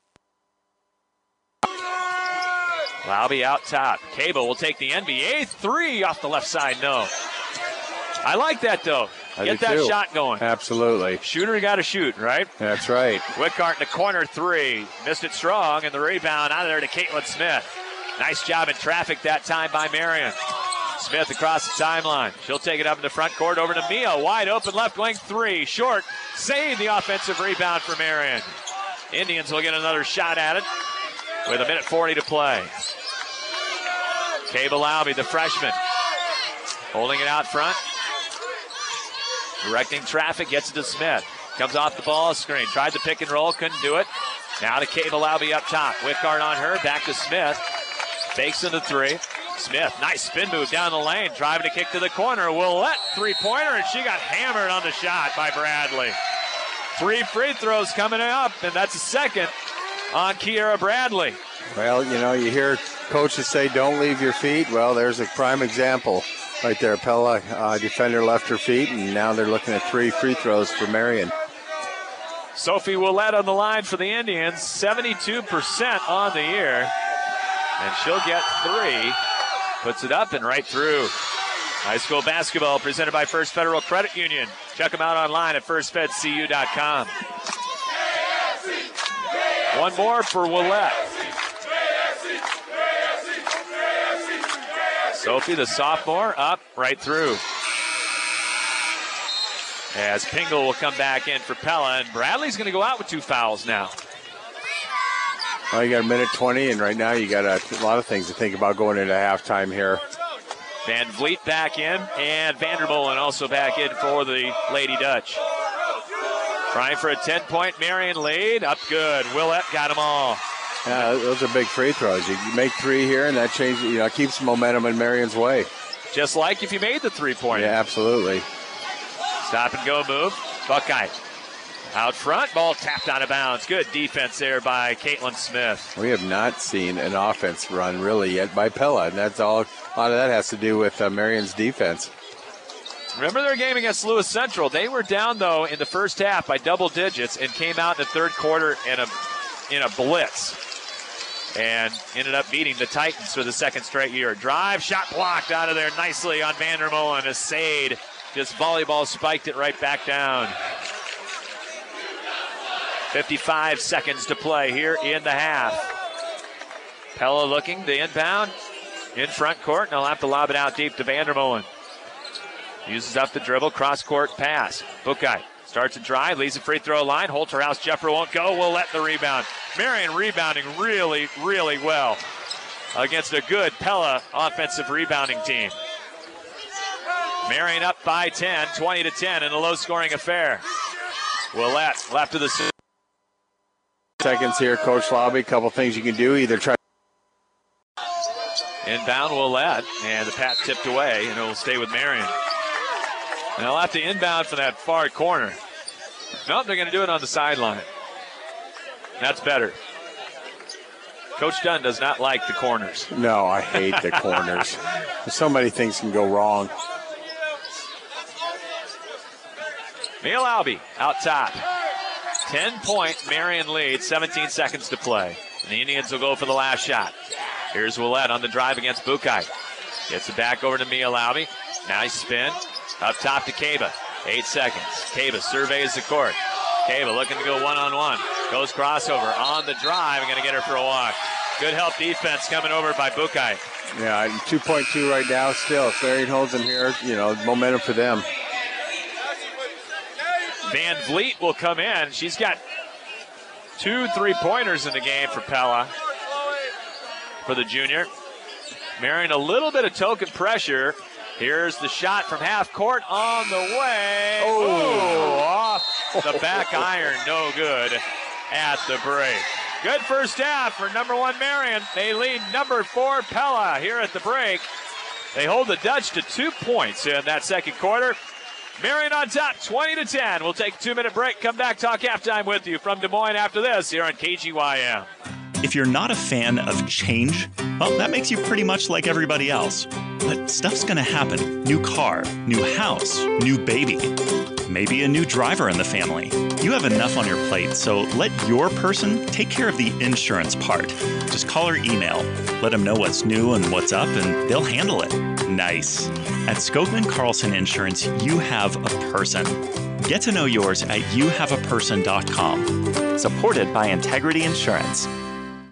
Laube out top. Kaba will take the N B A three off the left side, no. I like that, though. I Get do that too. shot going. Absolutely. Shooter got to shoot, right? That's right. Wickart in the corner three. Missed it strong, and the rebound out of there to Caitlin Smith. Nice job in traffic that time by Marion. Smith across the timeline. She'll take it up in the front court over to Mia. Wide open left wing three. Short. Save the offensive rebound for Marion. Indians will get another shot at it with a minute forty to play. Kay Balabi, the freshman, holding it out front. Directing traffic, gets it to Smith. Comes off the ball screen. Tried to pick and roll, couldn't do it. Now to Kay Balabi up top. Whitgard on her, back to Smith. Fakes into three. Smith, nice spin move down the lane. Driving to kick to the corner. Willette, three-pointer, and she got hammered on the shot by Bradley. Three free throws coming up, and that's a second on Kiera Bradley. Well, you know, you hear coaches say don't leave your feet. Well, there's a prime example right there. Pella, uh, defender, left her feet, and now they're looking at three free throws for Marion. Sophie Willette on the line for the Indians, seventy-two percent on the year, and she'll get three. Puts it up and right through. High school basketball presented by First Federal Credit Union. Check them out online at first fed c u dot com. One more for Willette. Sophie, the sophomore, up right through. As Pingle will come back in for Pella, and Bradley's going to go out with two fouls now. Well, you got a minute twenty, and right now you got a, a lot of things to think about going into halftime here. Van Vliet back in, and Vandermolen also back in for the Lady Dutch. Trying for a ten-point Marion lead. Up good. Willette got them all. Yeah, those are big free throws. You make three here, and that changes, you know, keeps momentum in Marion's way. Just like if you made the three-pointer. Yeah, absolutely. Stop and go move. Buckeye out front. Ball tapped out of bounds. Good defense there by Caitlin Smith. We have not seen an offense run really yet by Pella, and that's all. A lot of that has to do with uh, Marion's defense. Remember their game against Lewis Central. They were down, though, in the first half by double digits and came out in the third quarter in a in a blitz and ended up beating the Titans for the second straight year. Drive, shot blocked out of there nicely on Vandermolen. As Sade just volleyball spiked it right back down. fifty-five seconds to play here in the half. Pella looking, the inbound in front court, and they'll have to lob it out deep to Vandermolen. Uses up the dribble, cross-court pass. Buckeye starts a drive, leaves the free throw line. Holterhouse Jeffrey won't go. We'll let the rebound. Marion rebounding really, really well against a good Pella offensive rebounding team. Marion up by ten, twenty to ten in a low-scoring affair. Willette left of the seconds here, Coach Lobby. A couple things you can do. Either try inbound Willette, and the pat tipped away, and it will stay with Marion. And they'll have to inbound for that far corner. Nope, they're going to do it on the sideline. That's better. Coach Dunn does not like the corners. No, I hate the corners. So many things can go wrong. Mia Albee out top. ten-point Marion lead, seventeen seconds to play. And the Indians will go for the last shot. Here's Willette on the drive against Buckeye. Gets it back over to Mia Albee. Nice spin. Up top to Kaba. Eight seconds. Kaba surveys the court. Kaba looking to go one-on-one. Goes crossover on the drive and going to get her for a walk. Good help defense coming over by Buckeye. Yeah, two point two right now still. If Marion holds them here, you know, momentum for them. Van Vliet will come in. She's got two three-pointers in the game for Pella, for the junior. Marion a little bit of token pressure. Here's the shot from half court on the way. Oh, off the back iron. No good at the break. Good first half for number one Marion. They lead number four Pella here at the break. They hold the Dutch to two points in that second quarter. Marion on top, twenty to ten. We'll take a two-minute break. Come back, talk halftime with you from Des Moines after this here on K G Y M. If you're not a fan of change, well, that makes you pretty much like everybody else. But stuff's gonna happen. New car, new house, new baby, maybe a new driver in the family. You have enough on your plate, so let your person take care of the insurance part. Just call or email. Let them know what's new and what's up, and they'll handle it. Nice. At Skogman Carlson Insurance, you have a person. Get to know yours at you have a person dot com. Supported by Integrity Insurance.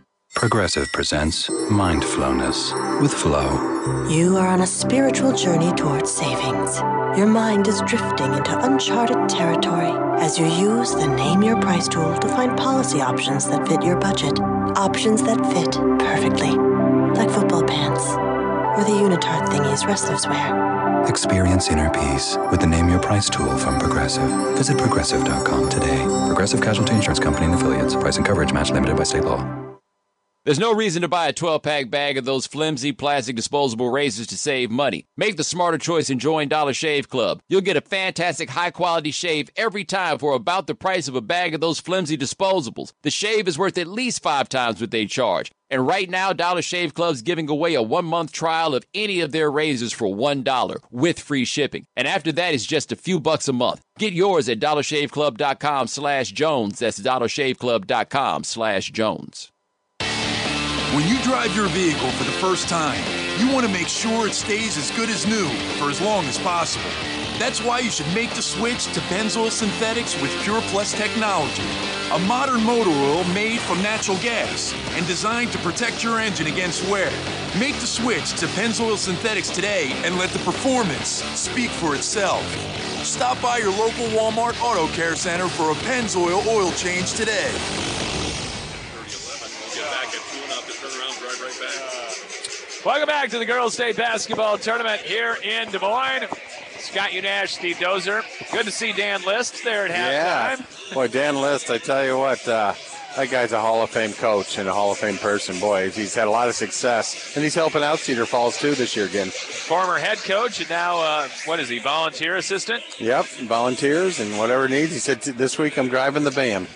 Progressive presents Mindfulness with Flo. You are on a spiritual journey towards savings. Your mind is drifting into uncharted territory as you use the Name Your Price tool to find policy options that fit your budget. Options that fit perfectly, like football pants or the unitard thingies wrestlers wear. Experience inner peace with the Name Your Price tool from Progressive. Visit progressive dot com today. Progressive Casualty Insurance Company and Affiliates. Price and coverage match limited by state law. There's no reason to buy a twelve-pack bag of those flimsy plastic disposable razors to save money. Make the smarter choice and join Dollar Shave Club. You'll get a fantastic high-quality shave every time for about the price of a bag of those flimsy disposables. The shave is worth at least five times what they charge. And right now, Dollar Shave Club's giving away a one-month trial of any of their razors for one dollar with free shipping. And after that, it's just a few bucks a month. Get yours at dollarshaveclub.com slash Jones. That's dollarshaveclub.com slash Jones. When you drive your vehicle for the first time, you want to make sure it stays as good as new for as long as possible. That's why you should make the switch to Pennzoil Synthetics with Pure Plus technology, a modern motor oil made from natural gas and designed to protect your engine against wear. Make the switch to Pennzoil Synthetics today and let the performance speak for itself. Stop by your local Walmart Auto Care Center for a Pennzoil oil change today. Welcome back to the Girls State Basketball Tournament here in Des Moines. Scott Unash, Steve Dozer. Good to see Dan List there at halftime. Yeah. Boy, Dan List, I tell you what, uh, that guy's a Hall of Fame coach and a Hall of Fame person. Boy, he's had a lot of success. And he's helping out Cedar Falls, too, this year again. Former head coach and now, uh, what is he, volunteer assistant? Yep, volunteers and whatever he needs. He said, this week I'm driving the van.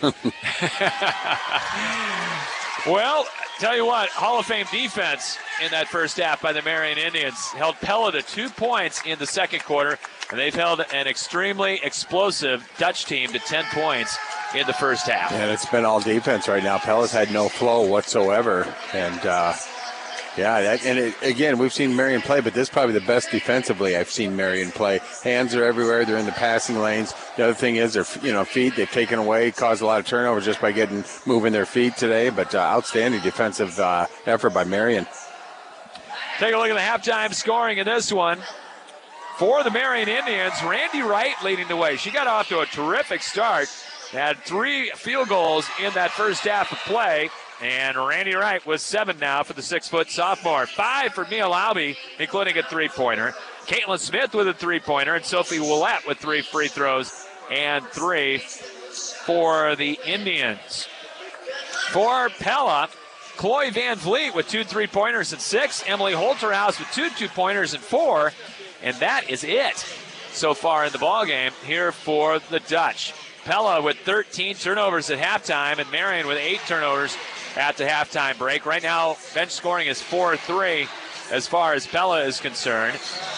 Well, tell you what, Hall of Fame defense in that first half by the Marion Indians held Pella to two points in the second quarter, and they've held an extremely explosive Dutch team to ten points in the first half. And it's been all defense right now. Pella's had no flow whatsoever, and uh, yeah, that, and it, again, we've seen Marion play, but this is probably the best defensively I've seen Marion play. Hands are everywhere. They're in the passing lanes. The other thing is their you know feet they've taken away, caused a lot of turnovers just by getting moving their feet today. But uh, outstanding defensive uh, effort by Marion. Take a look at the halftime scoring in this one. For the Marion Indians, Randy Wright leading the way. She got off to a terrific start. Had three field goals in that first half of play. And Randy Wright with seven now for the six-foot sophomore. Five for Mia Laube, including a three-pointer. Caitlin Smith with a three-pointer, and Sophie Willette with three free throws and three for the Indians. For Pella, Chloe Van Vliet with two three-pointers and six. Emily Holterhouse with two two-pointers and four. And that is it so far in the ballgame here for the Dutch. Pella with thirteen turnovers at halftime, and Marion with eight turnovers at the halftime break. Right now, bench scoring is four three as far as Pella is concerned.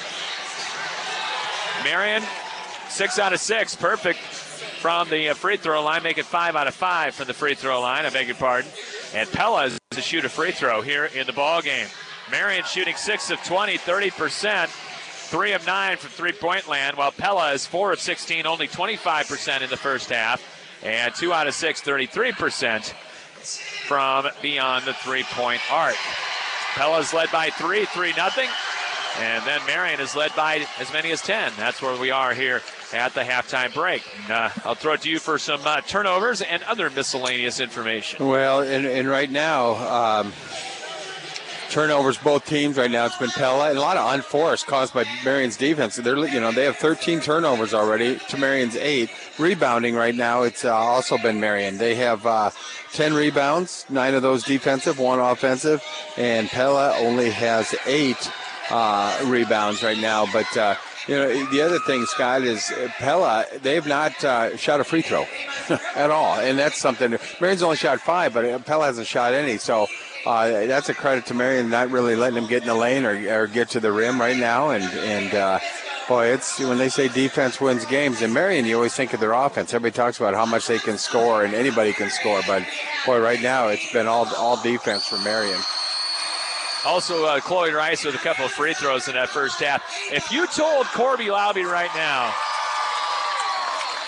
Marion, six out of six, perfect from the free throw line, make it five out of five from the free throw line, I beg your pardon. And Pella is to shoot a free throw here in the ball game. Marion shooting six of twenty, thirty percent, three of nine from three-point land, while Pella is four of sixteen, only twenty-five percent in the first half, and two out of six, thirty-three percent from beyond the three-point arc. Pella's led by three, three nothing, and then Marion is led by as many as ten. That's where we are here at the halftime break. And, uh, I'll throw it to you for some uh, turnovers and other miscellaneous information. Well, and, and right now, um, turnovers both teams right now. It's been Pella and a lot of unforced caused by Marion's defense. They're you know they have thirteen turnovers already to Marion's eight. Rebounding right now, it's uh, also been Marion. They have uh, ten rebounds, nine of those defensive, one offensive, and Pella only has eight uh, rebounds right now. But uh, you know the other thing, Scott, is Pella. They've not uh, shot a free throw at all, and that's something. Marion's only shot five, but Pella hasn't shot any. So. Uh, that's a credit to Marion, not really letting them get in the lane or, or get to the rim right now. And, and uh, boy, it's when they say defense wins games. In Marion, you always think of their offense. Everybody talks about how much they can score, and anybody can score. But, boy, right now it's been all all defense for Marion. Also, uh, Chloe Rice with a couple of free throws in that first half. If you told Corby Laube right now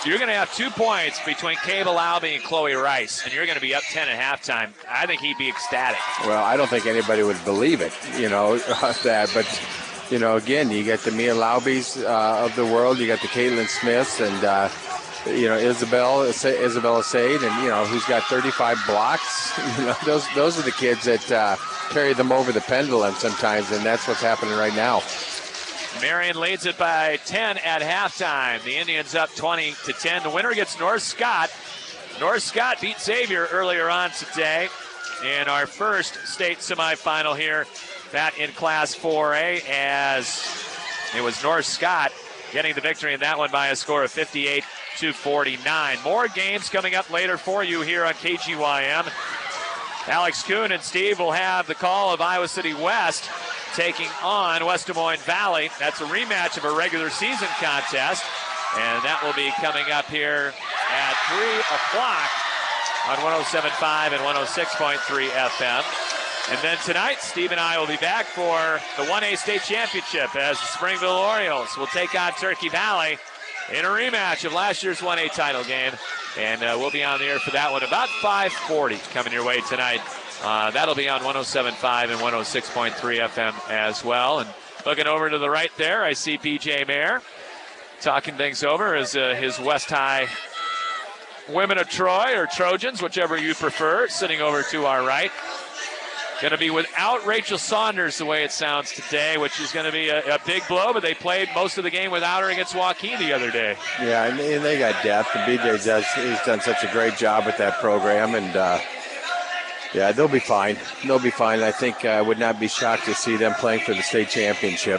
you're going to have two points between Cable Albee and Chloe Rice, and you're going to be up ten at halftime. I think he'd be ecstatic. Well, I don't think anybody would believe it, you know, that. But, you know, again, you got the Mia Laubies uh, of the world. You got the Caitlin Smiths and, uh, you know, Isabel, Isabella Sade, and, you know, who's got thirty-five blocks. You know, those, those are the kids that uh, carry them over the pendulum sometimes, and that's what's happening right now. Marion leads it by ten at halftime. The Indians up twenty to ten. The winner gets North Scott. North Scott beat Xavier earlier on today in our first state semifinal here, that in Class four A, as it was North Scott getting the victory in that one by a score of fifty-eight to forty-nine. More games coming up later for you here on K G Y M. Alex Kuhn and Steve will have the call of Iowa City West taking on West Des Moines Valley. That's a rematch of a regular season contest, and that will be coming up here at three o'clock on one oh seven point five and one oh six point three F M. And then tonight, Steve and I will be back for the one A state championship as the Springville Orioles will take on Turkey Valley in a rematch of last year's one A title game. And uh, we'll be on the air for that one about five forty coming your way tonight. Uh, that'll be on one oh seven point five and one oh six point three F M as well. And looking over to the right there, I see P J Mayer talking things over as uh, his West High women of Troy, or Trojans, whichever you prefer, sitting over to our right. Going to be without Rachel Saunders the way it sounds today, which is going to be a, a big blow, but they played most of the game without her against Joaquin the other day. Yeah, and they got depth. And B J does, he's done such a great job with that program, and uh, yeah, they'll be fine. They'll be fine. I think I uh, would not be shocked to see them playing for the state championship.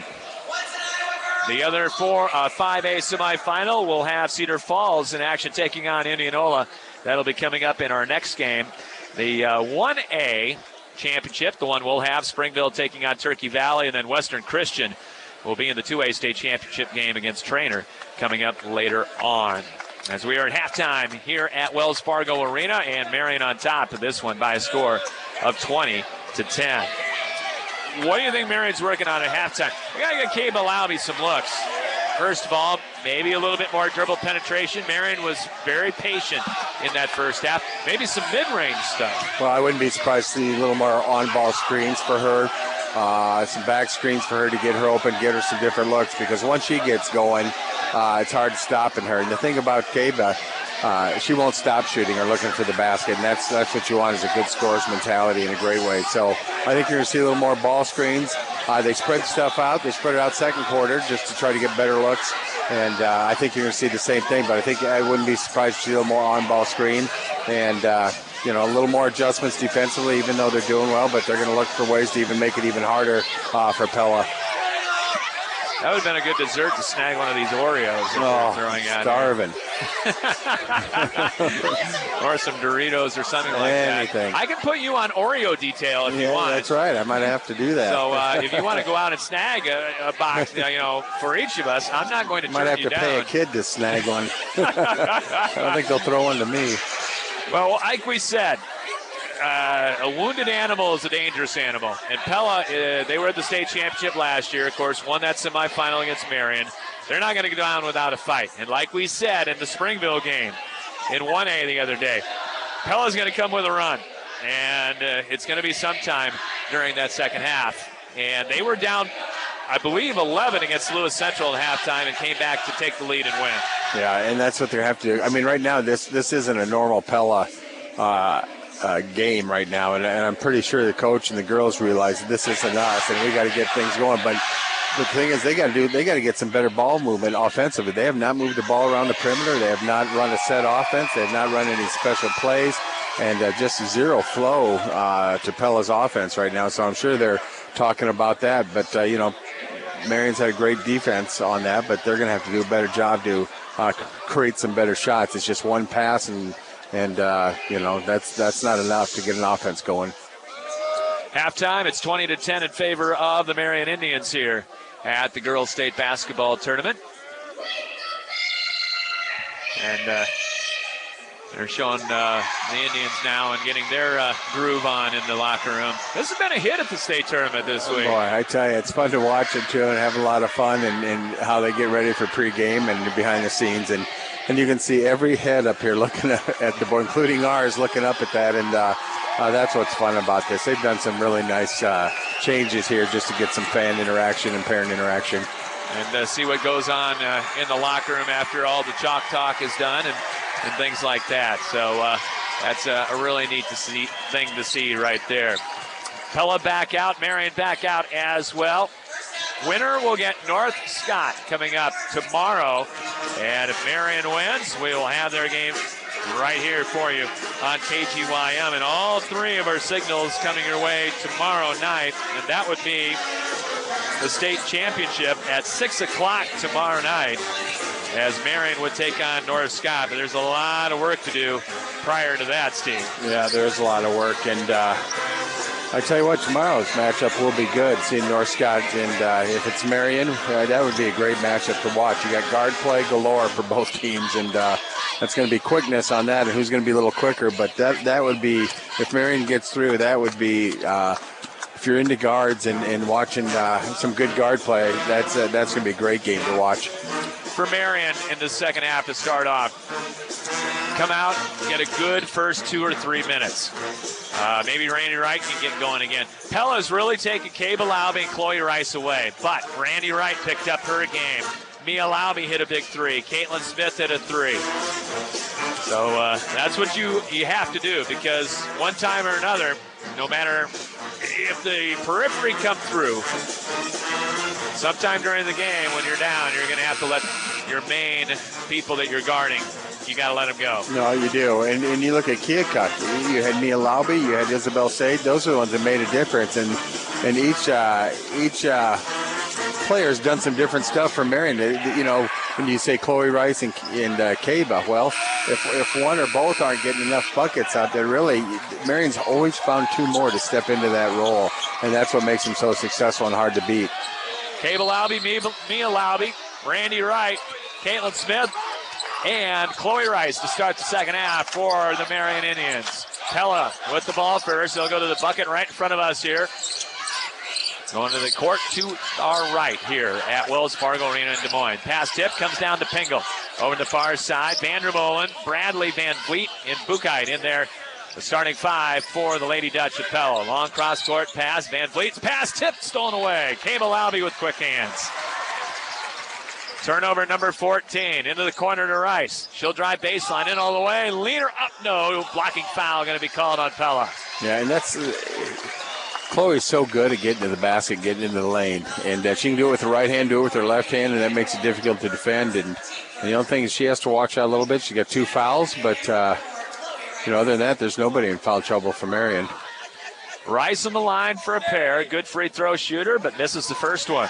The other four, uh, five A semifinal will have Cedar Falls in action taking on Indianola. That'll be coming up in our next game. The uh, one A championship, the one we'll have Springville taking on Turkey Valley, and then Western Christian will be in the two A state championship game against Trainer coming up later on. As we are at halftime here at Wells Fargo Arena, and Marion on top of this one by a score of twenty to ten. What do you think Marion's working on at halftime? We got to get Cable Albee some looks. First of all, maybe a little bit more dribble penetration. Marion was very patient in that first half. Maybe some mid-range stuff. Well, I wouldn't be surprised to see a little more on-ball screens for her, uh, some back screens for her to get her open, get her some different looks, because once she gets going, uh, it's hard stopping her. And the thing about Cable, uh, she won't stop shooting or looking for the basket, and that's that's what you want, is a good scorer's mentality in a great way. So I think you're going to see a little more ball screens. Uh, they spread stuff out. They spread it out second quarter just to try to get better looks. And uh, I think you're going to see the same thing. But I think I wouldn't be surprised to see a little more on-ball screen. And, uh, you know, a little more adjustments defensively, even though they're doing well. But they're going to look for ways to even make it even harder uh, for Pella. That would have been a good dessert to snag one of these Oreos that oh, they're throwing out. Starving. Or some Doritos or something like Anything. that. I can put you on Oreo detail if yeah, you want. That's right. I might have to do that. So uh, if you want to go out and snag a, a box, you know, for each of us, I'm not going to turn might have you to down. pay a kid to snag one. I don't think they'll throw one to me. Well, like we said, Uh, a wounded animal is a dangerous animal. And Pella, uh, they were at the state championship last year, of course, won that semifinal against Marion. They're not going to go down without a fight. And like we said in the Springville game in one A the other day, Pella's going to come with a run. And uh, it's going to be sometime during that second half. And they were down, I believe, eleven against Lewis Central at halftime and came back to take the lead and win. Yeah, and that's what they have to do. I mean, right now, this this isn't a normal Pella uh Uh, game right now, and, and I'm pretty sure the coach and the girls realize that this isn't us, and we got to get things going. But the thing is, they got to do, they got to get some better ball movement offensively. They have not moved the ball around the perimeter. They have not run a set offense. They have not run any special plays, and uh, just zero flow uh, to Pella's offense right now. So I'm sure they're talking about that. But uh, you know, Marion's had a great defense on that, but they're going to have to do a better job to uh, create some better shots. It's just one pass and. And, uh, you know, that's that's not enough to get an offense going. Halftime, it's twenty to ten in favor of the Marion Indians here at the Girls State Basketball Tournament. And uh, they're showing uh, the Indians now and getting their uh, groove on in the locker room. This has been a hit at the state tournament this week. Boy, I tell you, it's fun to watch it, too, and have a lot of fun and, and how they get ready for pregame and behind the scenes. And and you can see every head up here looking at, at the board, including ours, looking up at that, and uh, uh, that's what's fun about this. They've done some really nice uh, changes here just to get some fan interaction and parent interaction. And uh, see what goes on uh, in the locker room after all the chalk talk is done and, and things like that. So uh, that's a, a really neat to see thing to see right there. Pella back out, Marion back out as well. Winner will get North Scott coming up tomorrow. And if Marion wins, we will have their game right here for you on K G Y M. And all three of our signals coming your way tomorrow night. And that would be the state championship at six o'clock tomorrow night as Marion would take on North Scott. But there's a lot of work to do prior to that, Steve. Yeah, there's a lot of work. And uh, I tell you what, tomorrow's matchup will be good, seeing North Scott. And uh, if it's Marion, uh, that would be a great matchup to watch. You got guard play galore for both teams, and uh, that's going to be quickness on that and who's going to be a little quicker. But that, that would be, if Marion gets through, that would be uh, – if you're into guards and, and watching uh, some good guard play, that's uh, that's going to be a great game to watch. For Marion in the second half to start off, come out, get a good first two or three minutes. Uh, maybe Randy Wright can get going again. Pella's really taken Kay Balabi and Chloe Rice away, but Randy Wright picked up her game. Mia Laube hit a big three. Caitlin Smith hit a three. So uh, that's what you, you have to do, because one time or another, no matter if the periphery come through, sometime during the game when you're down, you're going to have to let your main people that you're guarding, you got to let them go. No, you do. And, and you look at Keokuk, you had Mia Laube, you had Isabel Sade. Those are the ones that made a difference. And and each uh, each uh, player's done some different stuff for Marion. You know, when you say Chloe Rice and, and uh, Kaba, well, if if one or both aren't getting enough buckets out there, really, Marion's always found two more to step into that role. And that's what makes them so successful and hard to beat. Kaba Laube, Mia Laube, Randy Wright, Caitlin Smith, and Chloe Rice to start the second half for the Marion Indians. Pella with the ball first. They'll go to the bucket right in front of us here. Going to the court to our right here at Wells Fargo Arena in Des Moines. Pass tip comes down to Pingle. Over to the far side, Vandermolen, Bradley, Van Vliet, and Buchheit in there. The starting five for the Lady Dutch at Pella. Long cross-court pass. Van Vliet's pass tipped, stolen away. Kay Balabi with quick hands. Turnover number fourteen. Into the corner to Rice. She'll drive baseline in all the way. Leaner up. No. Blocking foul going to be called on Pella. Yeah, and that's... Uh, Chloe's so good at getting to the basket, getting into the lane. And uh, she can do it with her right hand, do it with her left hand, and that makes it difficult to defend. And, and the only thing is she has to watch out a little bit. She got two fouls, but, uh, you know, other than that, there's nobody in foul trouble for Marion. Rice on the line for a pair. Good free throw shooter, but misses the first one.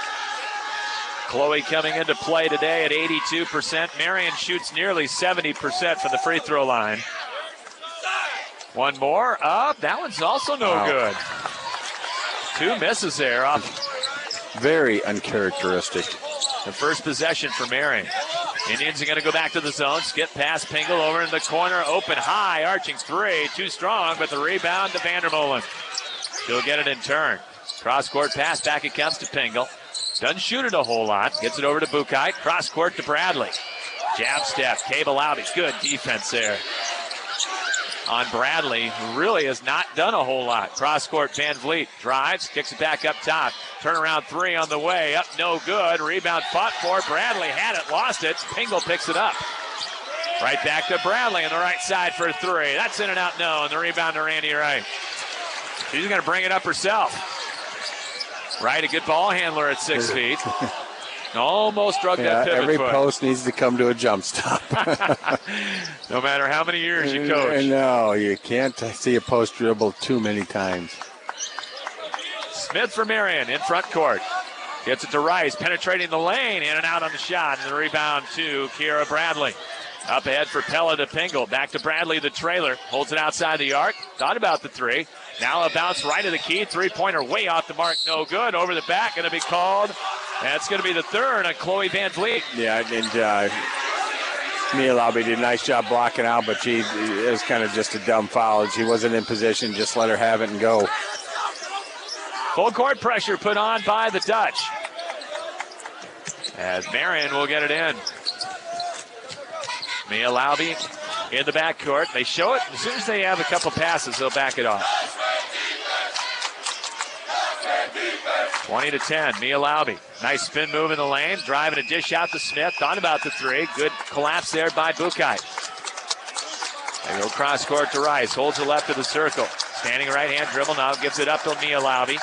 Chloe coming into play today at eighty-two percent. Marion shoots nearly seventy percent from the free throw line. One more up. That one's also no wow. good. Two misses there off. Very uncharacteristic. The first possession for Marion. Indians are going to go back to the zone. Skip past Pingle over in the corner. Open high. Arching three. Too strong, but the rebound to Vandermolen. She'll get it in turn. Cross-court pass. Back it comes to Pingle. Doesn't shoot it a whole lot. Gets it over to Buchheit. Cross-court to Bradley. Jab step. Kay Balabi. Good defense there on Bradley, who really has not done a whole lot. Cross-court, Van Vliet drives, kicks it back up top. Turnaround three on the way, up no good. Rebound fought for. Bradley had it, lost it. Pingle picks it up. Right back to Bradley on the right side for three. That's in and out, no, and the rebound to Randy Wright. She's going to bring it up herself. Wright, a good ball handler at six feet. Almost drug yeah, that pivot every foot. post needs to come to a jump stop. No matter how many years you coach. No, you can't see a post dribble too many times. Smith for Marion in front court. Gets it to Rice, penetrating the lane, in and out on the shot. And the rebound to Kiera Bradley. Up ahead for Pella to Pingle. Back to Bradley, the trailer. Holds it outside the arc. Thought about the three. Now a bounce right of the key. Three-pointer way off the mark. No good. Over the back. Going to be called. That's going to be the third on Chloe Van Vliet. Yeah, and uh, Mia Laube did a nice job blocking out, but she it was kind of just a dumb foul. She wasn't in position. Just let her have it and go. Full court pressure put on by the Dutch. As Marion will get it in. Mia Laube in the backcourt. They show it. As soon as they have a couple passes, they'll back it off. twenty to ten, Mia Laube. Nice spin move in the lane. Driving a dish out to Smith. Thought about the three. Good collapse there by Buchheit. They go cross court to Rice. Holds the left of the circle. Standing right hand dribble now. Gives it up to Mia Laube.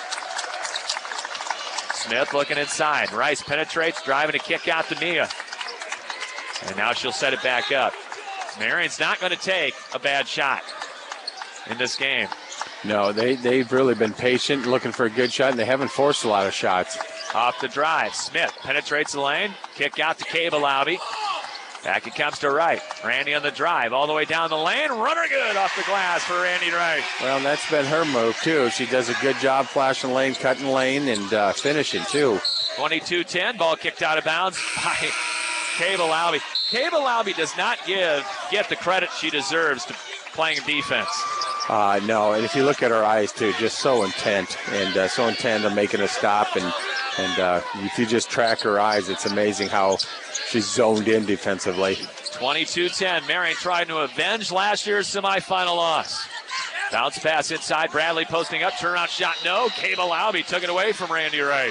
Smith looking inside. Rice penetrates. Driving a kick out to Mia. And now she'll set it back up. Marion's not going to take a bad shot in this game. No, they, they've really been patient, looking for a good shot, and they haven't forced a lot of shots. Off the drive. Smith penetrates the lane. Kick out to Caba Laube. Back it comes to Wright. Randy on the drive. All the way down the lane. Runner good off the glass for Randy Wright. Well, that's been her move, too. She does a good job flashing lane, cutting lane, and uh, finishing, too. twenty-two ten. Ball kicked out of bounds by Caba Laube. Caba Laube does not give get the credit she deserves to playing defense. Uh, no, and if you look at her eyes, too, just so intent, and uh, so intent on making a stop. And, and uh, if you just track her eyes, it's amazing how she's zoned in defensively. twenty-two ten. Marion tried to avenge last year's semifinal loss. Bounce pass inside. Bradley posting up. Turnaround shot, no. Caba Laube took it away from Randy Wright.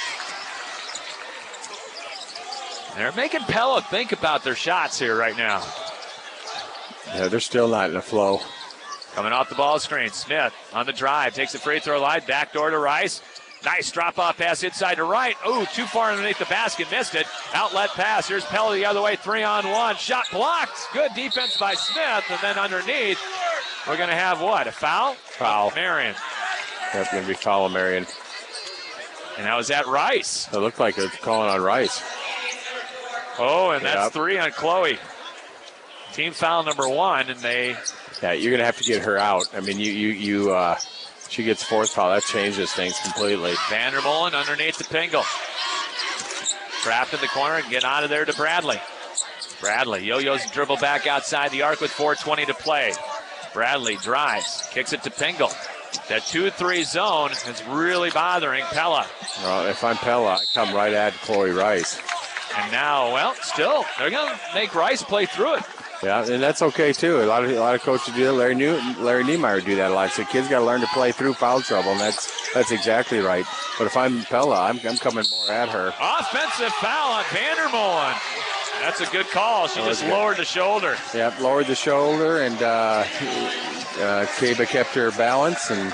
They're making Pella think about their shots here right now. Yeah, they're still not in the flow. Coming off the ball screen, Smith on the drive, takes the free throw line, backdoor to Rice. Nice drop-off pass inside to Wright. Ooh, too far underneath the basket, missed it. Outlet pass, here's Pella the other way, three on one. Shot blocked, good defense by Smith, and then underneath, we're gonna have what, a foul? Foul. Marion. That's gonna be foul of Marion. And that was at Rice. It looked like it's calling on Rice. Oh, and that's yep. three on Chloe. Team foul number one, and they... Yeah, you're going to have to get her out. I mean, you, you, you, uh, she gets fourth foul. That changes things completely. Vandermolen underneath the Pingle. Trapped in the corner and get out of there to Bradley. Bradley, Yo-Yo's dribble back outside the arc with four twenty to play. Bradley drives, kicks it to Pingle. That two three zone is really bothering Pella. Well, if I'm Pella, I come right at Chloe Rice. And now, well, still, they're going to make Rice play through it. Yeah, and that's okay, too. A lot of a lot of coaches do that. Larry, New, Larry Niemeyer do that a lot. So kids got to learn to play through foul trouble, and that's that's exactly right. But if I'm Pella, I'm, I'm coming more at her. Offensive foul on Vandermolen. That's a good call. She just good. lowered the shoulder. Yep, lowered the shoulder, and uh, uh, Caba kept her balance, and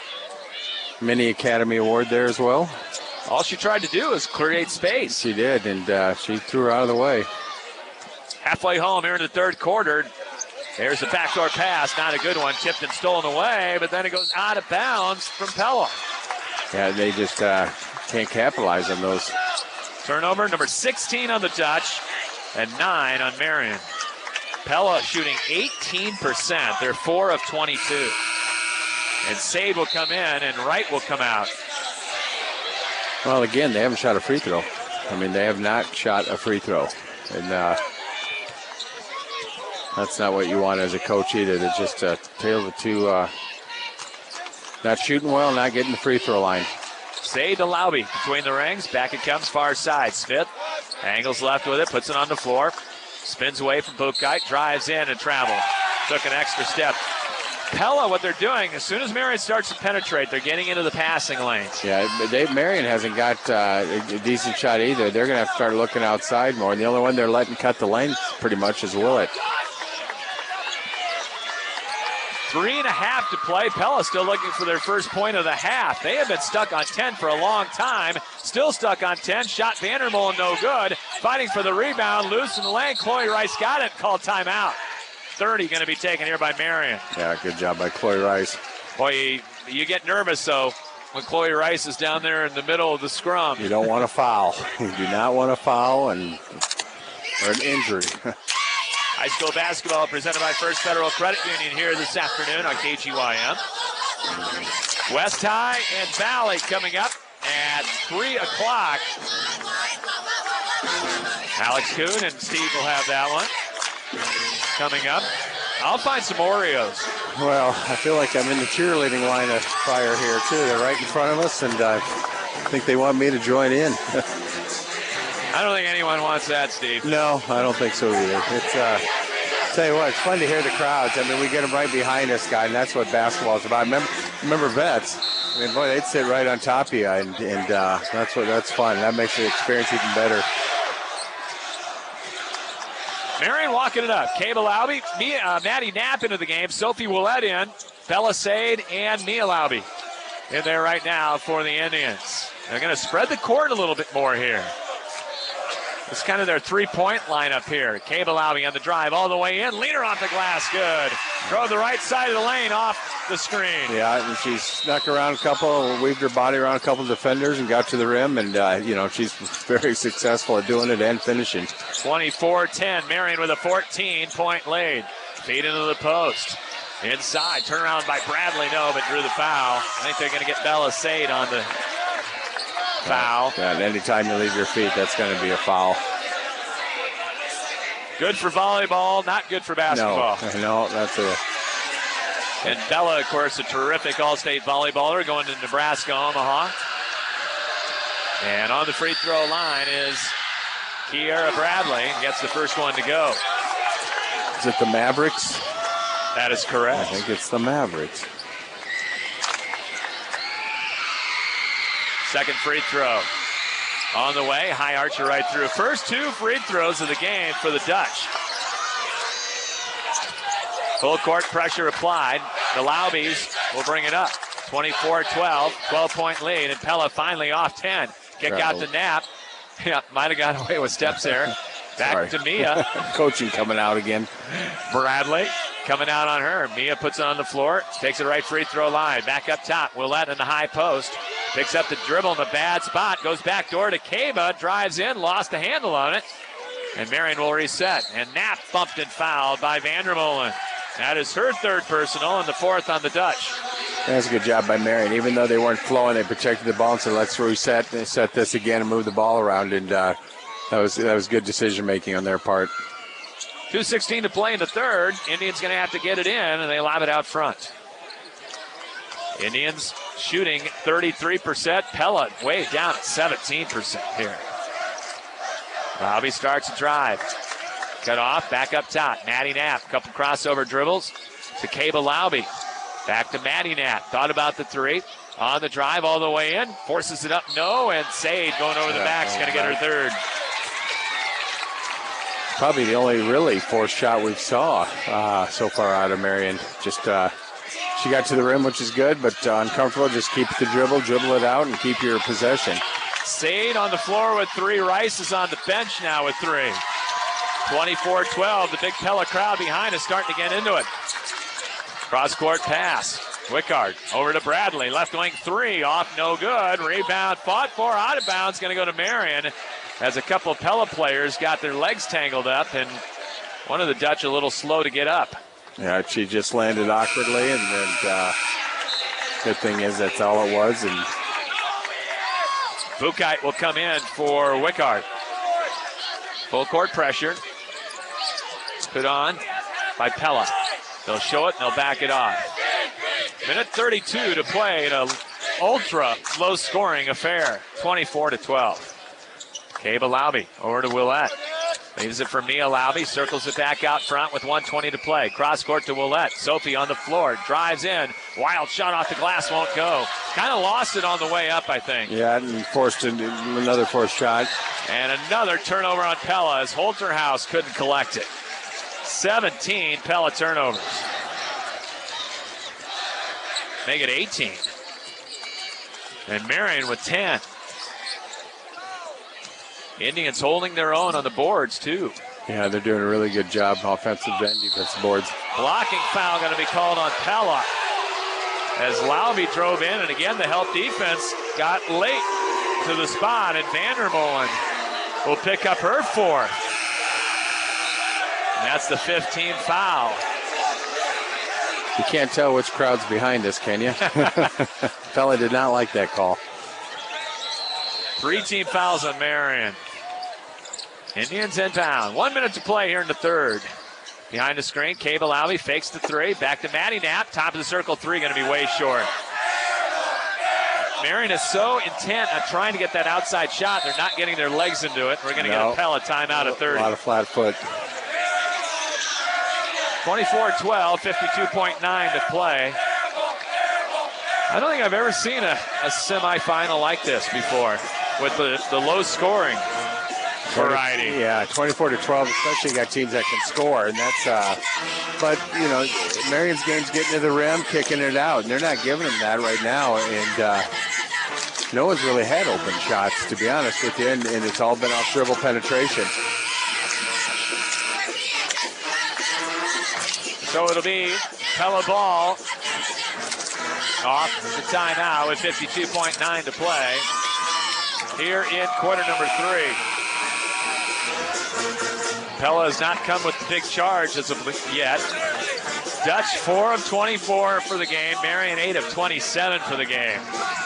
mini Academy Award there as well. All she tried to do is create space. She did, and uh, she threw her out of the way. Halfway home here in the third quarter. There's a backdoor pass, not a good one. Tipped and stolen away, but then it goes out of bounds from Pella. Yeah, they just uh, can't capitalize on those. Turnover, number sixteen on the touch, and nine on Marion. Pella shooting eighteen percent. They're four of twenty-two. And Sade will come in, and Wright will come out. Well, again, they haven't shot a free throw. I mean, they have not shot a free throw. And uh, that's not what you want as a coach either. To just uh, tale the two, uh, not shooting well, not getting the free throw line. Sade to Laube between the rings. Back it comes, far side. Smith angles left with it, puts it on the floor. Spins away from Buchheit, drives in and travel. Took an extra step. Pella, what they're doing, as soon as Marion starts to penetrate, they're getting into the passing lanes. Yeah, Dave Marion hasn't got uh, a decent shot either. They're going to have to start looking outside more. And the only one they're letting cut the lane pretty much is Willett. Three and a half to play. Pella still looking for their first point of the half. They have been stuck on ten for a long time. Still stuck on ten. Shot Vandermolen, no good. Fighting for the rebound. Loose in the lane. Chloe Rice got it. Called timeout. thirty going to be taken here by Marion. Yeah, good job by Chloe Rice. Boy, you, you get nervous, though, when Chloe Rice is down there in the middle of the scrum. You don't want to foul. You do not want to foul and or an injury. High school basketball presented by First Federal Credit Union here this afternoon on K G Y M. West High and Valley coming up at three o'clock. Alex Kuhn and Steve will have that one coming up. I'll find some Oreos. Well, I feel like I'm in the cheerleading line of fire here, too. They're right in front of us, and uh, I think they want me to join in. I don't think anyone wants that, Steve. No, I don't think so either. It's, uh, tell you what, it's fun to hear the crowds. I mean, we get them right behind us, guy, and that's what basketball's about. Remember, remember Vets? I mean, boy, they'd sit right on top of you, and, and uh, that's what that's fun. That makes the experience even better. Marion walking it up. Cable Albee, Mia, uh, Maddie Knapp into the game. Sophie Willett in. Bella Sade and Mia Laube in there right now for the Indians. They're going to spread the court a little bit more here. It's kind of their three-point lineup here. Cable Albee on the drive all the way in. Leader off the glass. Good. Drove the right side of the lane off the screen. Yeah, and she snuck around a couple, weaved her body around a couple of defenders and got to the rim. And, uh, you know, she's very successful at doing it and finishing. twenty-four ten. Marion with a fourteen-point lead. Feed into the post. Inside. Turnaround by Bradley. No, but drew the foul. I think they're going to get Bella Sade on the foul. Yeah, and anytime you leave your feet, that's going to be a foul. Good for volleyball, not good for basketball. No, no, that's a... And Bella, of course, a terrific all-state volleyballer going to Nebraska, Omaha. And on the free throw line is Kiera Bradley, and gets the first one to go. Is it the Mavericks? That is correct. I think it's the Mavericks. Second free throw on the way. High archer right through. First two free throws of the game for the Dutch. Full court pressure applied. The Laubies will bring it up. twenty-four twelve, twelve-point lead, and Pella finally off ten. Kick Travel. out to Knapp. Yeah, might have got away with steps there. Back to Mia. Coaching coming out again. Bradley coming out on her. Mia puts it on the floor. Takes it right free throw line. Back up top. Willett in the high post. Picks up the dribble in the bad spot. Goes back door to Kaba. Drives in. Lost the handle on it. And Marion will reset. And Knapp bumped and fouled by Vandermolen. That is her third personal and the fourth on the Dutch. That's a good job by Marion. Even though they weren't flowing, they protected the ball and said, let's reset, set this again and move the ball around. And uh, that was that was good decision making on their part. two sixteen to play in the third. Indians going to have to get it in, and they lob it out front. Indians shooting thirty-three percent. Pella way down at seventeen percent here. Robbie starts a drive. Cut off, back up top. Maddie Knapp, couple crossover dribbles to Caba Laube. Back to Maddie Knapp. Thought about the three. On the drive all the way in. Forces it up, no, and Sade going over the back is going to get her third. Probably the only really forced shot we saw uh, so far out of Marion. Just uh, she got to the rim, which is good, but uh, uncomfortable. Just keep the dribble, dribble it out, and keep your possession. Sade on the floor with three. Rice is on the bench now with three. twenty-four twelve. The big Pella crowd behind is starting to get into it. Cross-court pass. Wickard over to Bradley. Left wing three. Off, no good. Rebound fought for. Out of bounds. Going to go to Marion. As a couple of Pella players got their legs tangled up, and one of the Dutch a little slow to get up. Yeah, she just landed awkwardly, and then uh, good thing is that's all it was. And Bukite will come in for Wickard. Full court pressure. Put on by Pella. They'll show it and they'll back it off. Minute thirty-two to play in an ultra low scoring affair. twenty-four to twelve. Caba Laube over to Willett. Leaves it for Mia Laube. Circles it back out front with one twenty to play. Cross court to Willett. Sophie on the floor. Drives in. Wild shot off the glass. Won't go. Kind of lost it on the way up, I think. Yeah, and forced another forced shot. And another turnover on Pella as Holterhouse couldn't collect it. seventeen Pella turnovers. Make it eighteen. And Marion with ten. Indians holding their own on the boards, too. Yeah, they're doing a really good job, offensive and defensive boards. Blocking foul going to be called on Pella. As Laube drove in, and again, the help defense got late to the spot, and Vandermolen will pick up her fourth. And that's the fifteenth foul. You can't tell which crowd's behind us, can you? Pella did not like that call. Three team fouls on Marion. Indians inbound. One minute to play here in the third. Behind the screen, Caba Laube fakes the three. Back to Maddie Knapp. Top of the circle three going to be way short. Marion is so intent on trying to get that outside shot, they're not getting their legs into it. We're going to No. get a Pella timeout at thirty. A lot of flat foot. twenty-four twelve, fifty-two point nine to play. I don't think I've ever seen a, a semifinal like this before with the, the low scoring variety. Yeah, twenty-four to twelve, especially got teams that can score, and that's. Uh, but you know, Marion's game's getting to the rim, kicking it out, and they're not giving them that right now. And uh, no one's really had open shots, to be honest with you, and, and it's all been off dribble penetration. So it'll be Pella ball off the timeout with fifty-two point nine to play here in quarter number three. Pella has not come with the big charge as of yet. Dutch four of twenty-four for the game. Marion eight of twenty-seven for the game.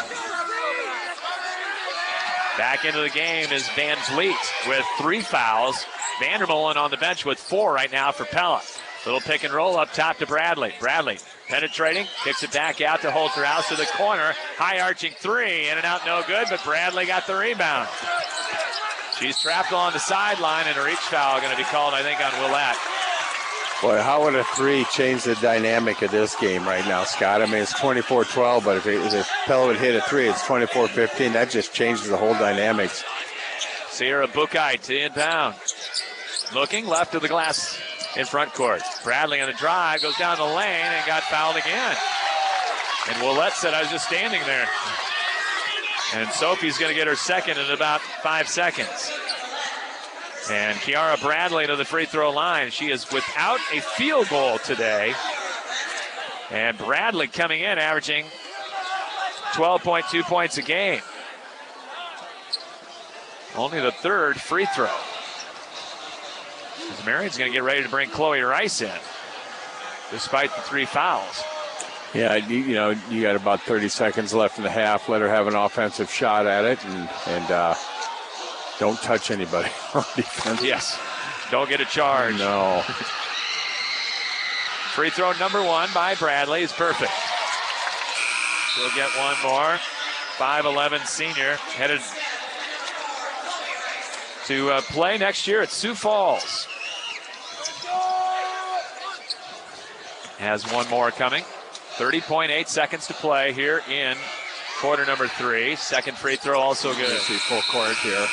Back into the game is Van Vliet with three fouls. Vandermolen on the bench with four right now for Pella. Little pick and roll up top to Bradley. Bradley penetrating, kicks it back out to Holterhouse to the corner. High arching three, in and out, no good, but Bradley got the rebound. She's trapped along the sideline, and a reach foul going to be called, I think, on Willette. Boy, how would a three change the dynamic of this game right now, Scott? I mean, it's twenty-four twelve, but if, it, if Pella would hit a three, it's twenty-four fifteen. That just changes the whole dynamics. Sierra Buchheit to inbound. Looking left of the glass in front court. Bradley on the drive, goes down the lane and got fouled again. And Willette said, I was just standing there. And Sophie's going to get her second in about five seconds. And Kiara Bradley to the free throw line. She is without a field goal today. And Bradley coming in, averaging twelve point two points a game. Only the third free throw. Because Marion's going to get ready to bring Chloe Rice in, despite the three fouls. Yeah, you, you know, you got about thirty seconds left in the half. Let her have an offensive shot at it, and, and uh, don't touch anybody on defense. Yes, don't get a charge. No. Free throw number one by Bradley is perfect. She'll get one more. five eleven senior, headed to uh, play next year at Sioux Falls. Has one more coming. thirty point eight seconds to play here in quarter number three. Second free throw also good. See full court here.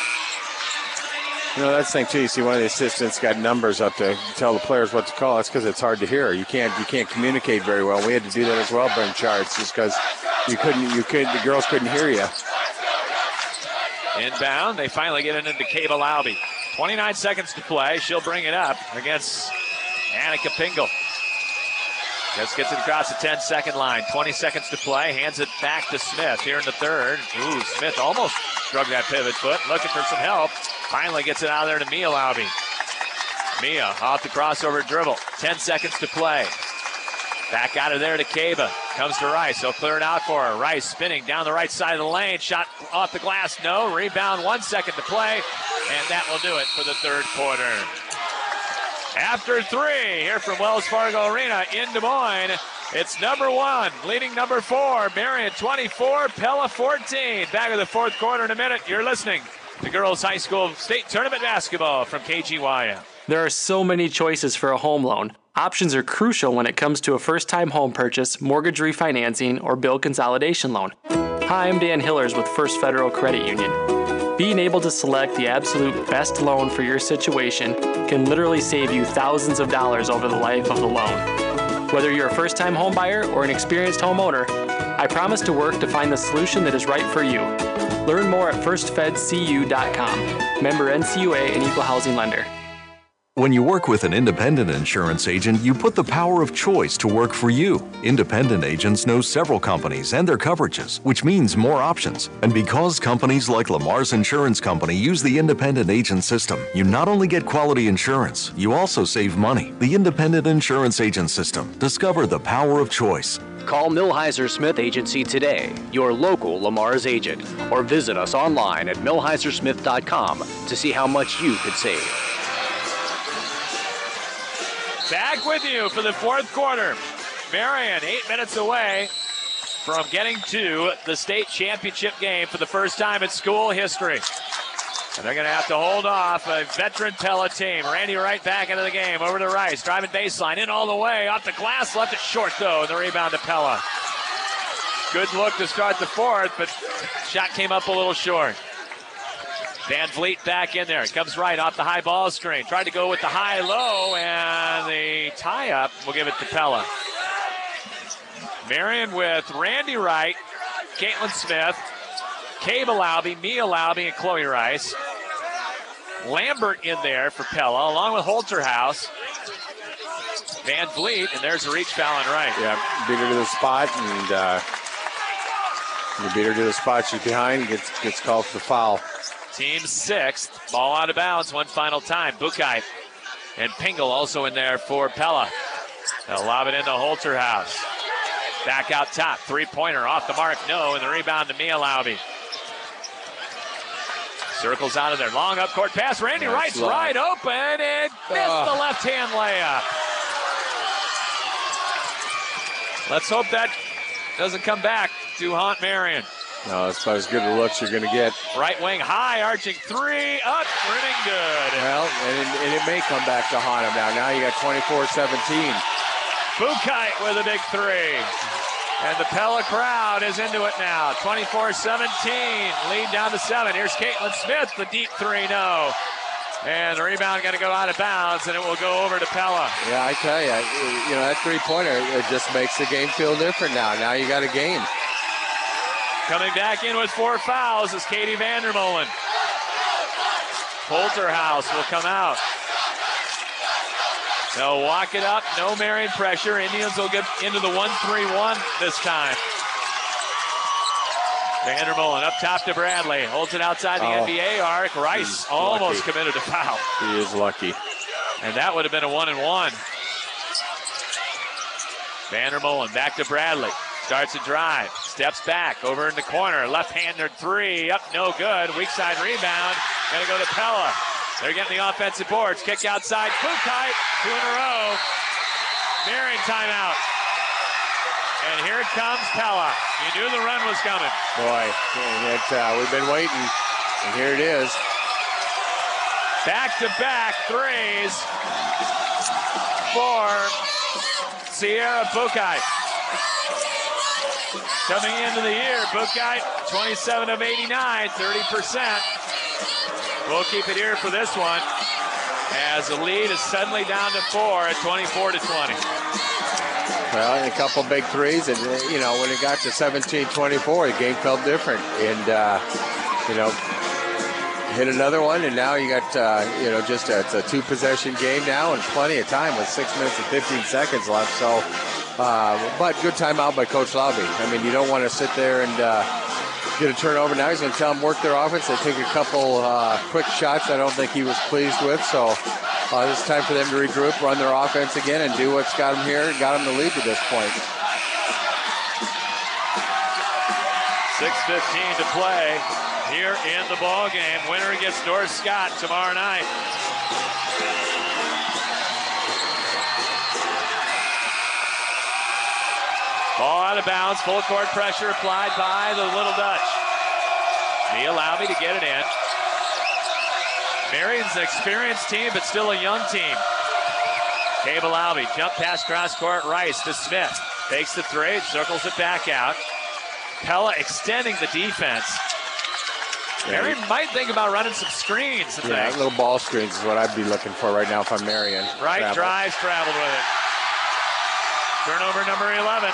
You know, that's the thing too. You see one of the assistants got numbers up to tell the players what to call. That's because it's hard to hear. You can't you can't communicate very well. We had to do that as well, bring charts, just because you couldn't you could the girls couldn't hear you. Inbound, they finally get it into Kava Laube. twenty-nine seconds to play. She'll bring it up against Annika Pingle. Just gets it across the ten-second line. twenty seconds to play. Hands it back to Smith here in the third. Ooh, Smith almost drug that pivot foot. Looking for some help. Finally gets it out of there to Mia Laube. Mia off the crossover dribble. ten seconds to play. Back out of there to Kava. Comes to Rice. They'll clear it out for her. Rice spinning down the right side of the lane. Shot off the glass. No. Rebound. One second to play. And that will do it for the third quarter. After three, here from Wells Fargo Arena in Des Moines, it's number one, leading number four, Marion twenty-four, Pella fourteen. Back of the fourth quarter in a minute. You're listening to Girls High School State Tournament Basketball from K G Y M. There are so many choices for a home loan. Options are crucial when it comes to a first-time home purchase, mortgage refinancing, or bill consolidation loan. Hi, I'm Dan Hillers with First Federal Credit Union. Being able to select the absolute best loan for your situation can literally save you thousands of dollars over the life of the loan. Whether you're a first-time home buyer or an experienced homeowner, I promise to work to find the solution that is right for you. Learn more at first fed c u dot com. Member N C U A and Equal Housing Lender. When you work with an independent insurance agent, you put the power of choice to work for you. Independent agents know several companies and their coverages, which means more options. And because companies like Lamar's Insurance Company use the independent agent system, you not only get quality insurance, you also save money. The independent insurance agent system. Discover the power of choice. Call Millhiser Smith Agency today, your local Lamar's agent, or visit us online at millhiser smith dot com to see how much you could save. Back with you for the fourth quarter. Marion, eight minutes away from getting to the state championship game for the first time in school history. And they're going to have to hold off a veteran Pella team. Randy Wright back into the game, over to Rice, driving baseline, in all the way, off the glass, left it short though, and the rebound to Pella. Good look to start the fourth, but shot came up a little short. Van Vliet back in there. It comes right off the high ball screen. Tried to go with the high-low, and the tie-up will give it to Pella. Marion with Randy Wright, Caitlin Smith, Kay Malabi, Mia Laube, and Chloe Rice. Lambert in there for Pella, along with Holterhouse. Van Vliet, and there's a reach foul on Wright. Yeah, beat her to the spot, and uh, you beat her to the spot. She's behind, gets gets called for the foul. Team sixth, ball out of bounds one final time. Bukai and Pingle also in there for Pella. They'll lob it into Holterhouse. Back out top, three-pointer off the mark, no, and the rebound to Mia Laube. Circles out of there. Long up court pass. Randy nice Wright's line. Right open and missed uh. the left-hand layup. Let's hope that doesn't come back to haunt Marion. No, that's about as good a looks you're going to get. Right wing high, arching three, up, rimming good. Well, and, and it may come back to haunt him now. Now you got twenty-four seventeen. Bukai with a big three. And the Pella crowd is into it now. twenty-four seventeen, lead down to seven. Here's Caitlin Smith, the deep three, no. And the rebound going to go out of bounds, and it will go over to Pella. Yeah, I tell you, you know, that three-pointer, it just makes the game feel different now. Now you got a game. Coming back in with four fouls is Katie Vandermolen. Holterhouse will come out. They'll walk it up, no Marion pressure. Indians will get into the one three one this time. Vandermolen up top to Bradley. Holds it outside the oh, N B A arc. Rice almost lucky. committed a foul. He is lucky. And that would have been a one and one. Vandermolen back to Bradley. Starts a drive. Steps back over in the corner. Left-hander three. Up, no good. Weak side rebound. Going to go to Pella. They're getting the offensive boards. Kick outside. Bukai, two in a row. Marion timeout. And here comes Pella. You knew the run was coming. Boy, it, uh, we've been waiting. And here it is. Back-to-back threes for Sierra Bukai. Coming into the year, Bukai, twenty-seven of eighty-nine, thirty percent. We'll keep it here for this one as the lead is suddenly down to four at twenty-four to twenty. Well, a couple big threes, and, you know, when it got to seventeen twenty-four, the game felt different. And, uh, you know, hit another one, and now you got, uh, you know, just a, it's a two-possession game now and plenty of time with six minutes and fifteen seconds left. So, uh, but good timeout by Coach Laube. I mean, you don't want to sit there and uh, get a turnover. Now he's going to tell them work their offense. They take a couple uh, quick shots I don't think he was pleased with. So uh, it's time for them to regroup, run their offense again, and do what's got them here and got them the lead to this point. six fifteen to play here in the ball game. Winner gets North Scott tomorrow night. Ball out of bounds, full court pressure applied by the Little Dutch. Mia Laube to get it in. Marion's an experienced team, but still a young team. Kay Laube, jump pass cross court, Rice to Smith. Takes the three, circles it back out. Pella extending the defense. Yeah. Marion might think about running some screens. Yeah, things. little ball screens is what I'd be looking for right now if I'm Marion. Right Travel. drives, traveled with it. Turnover number eleven.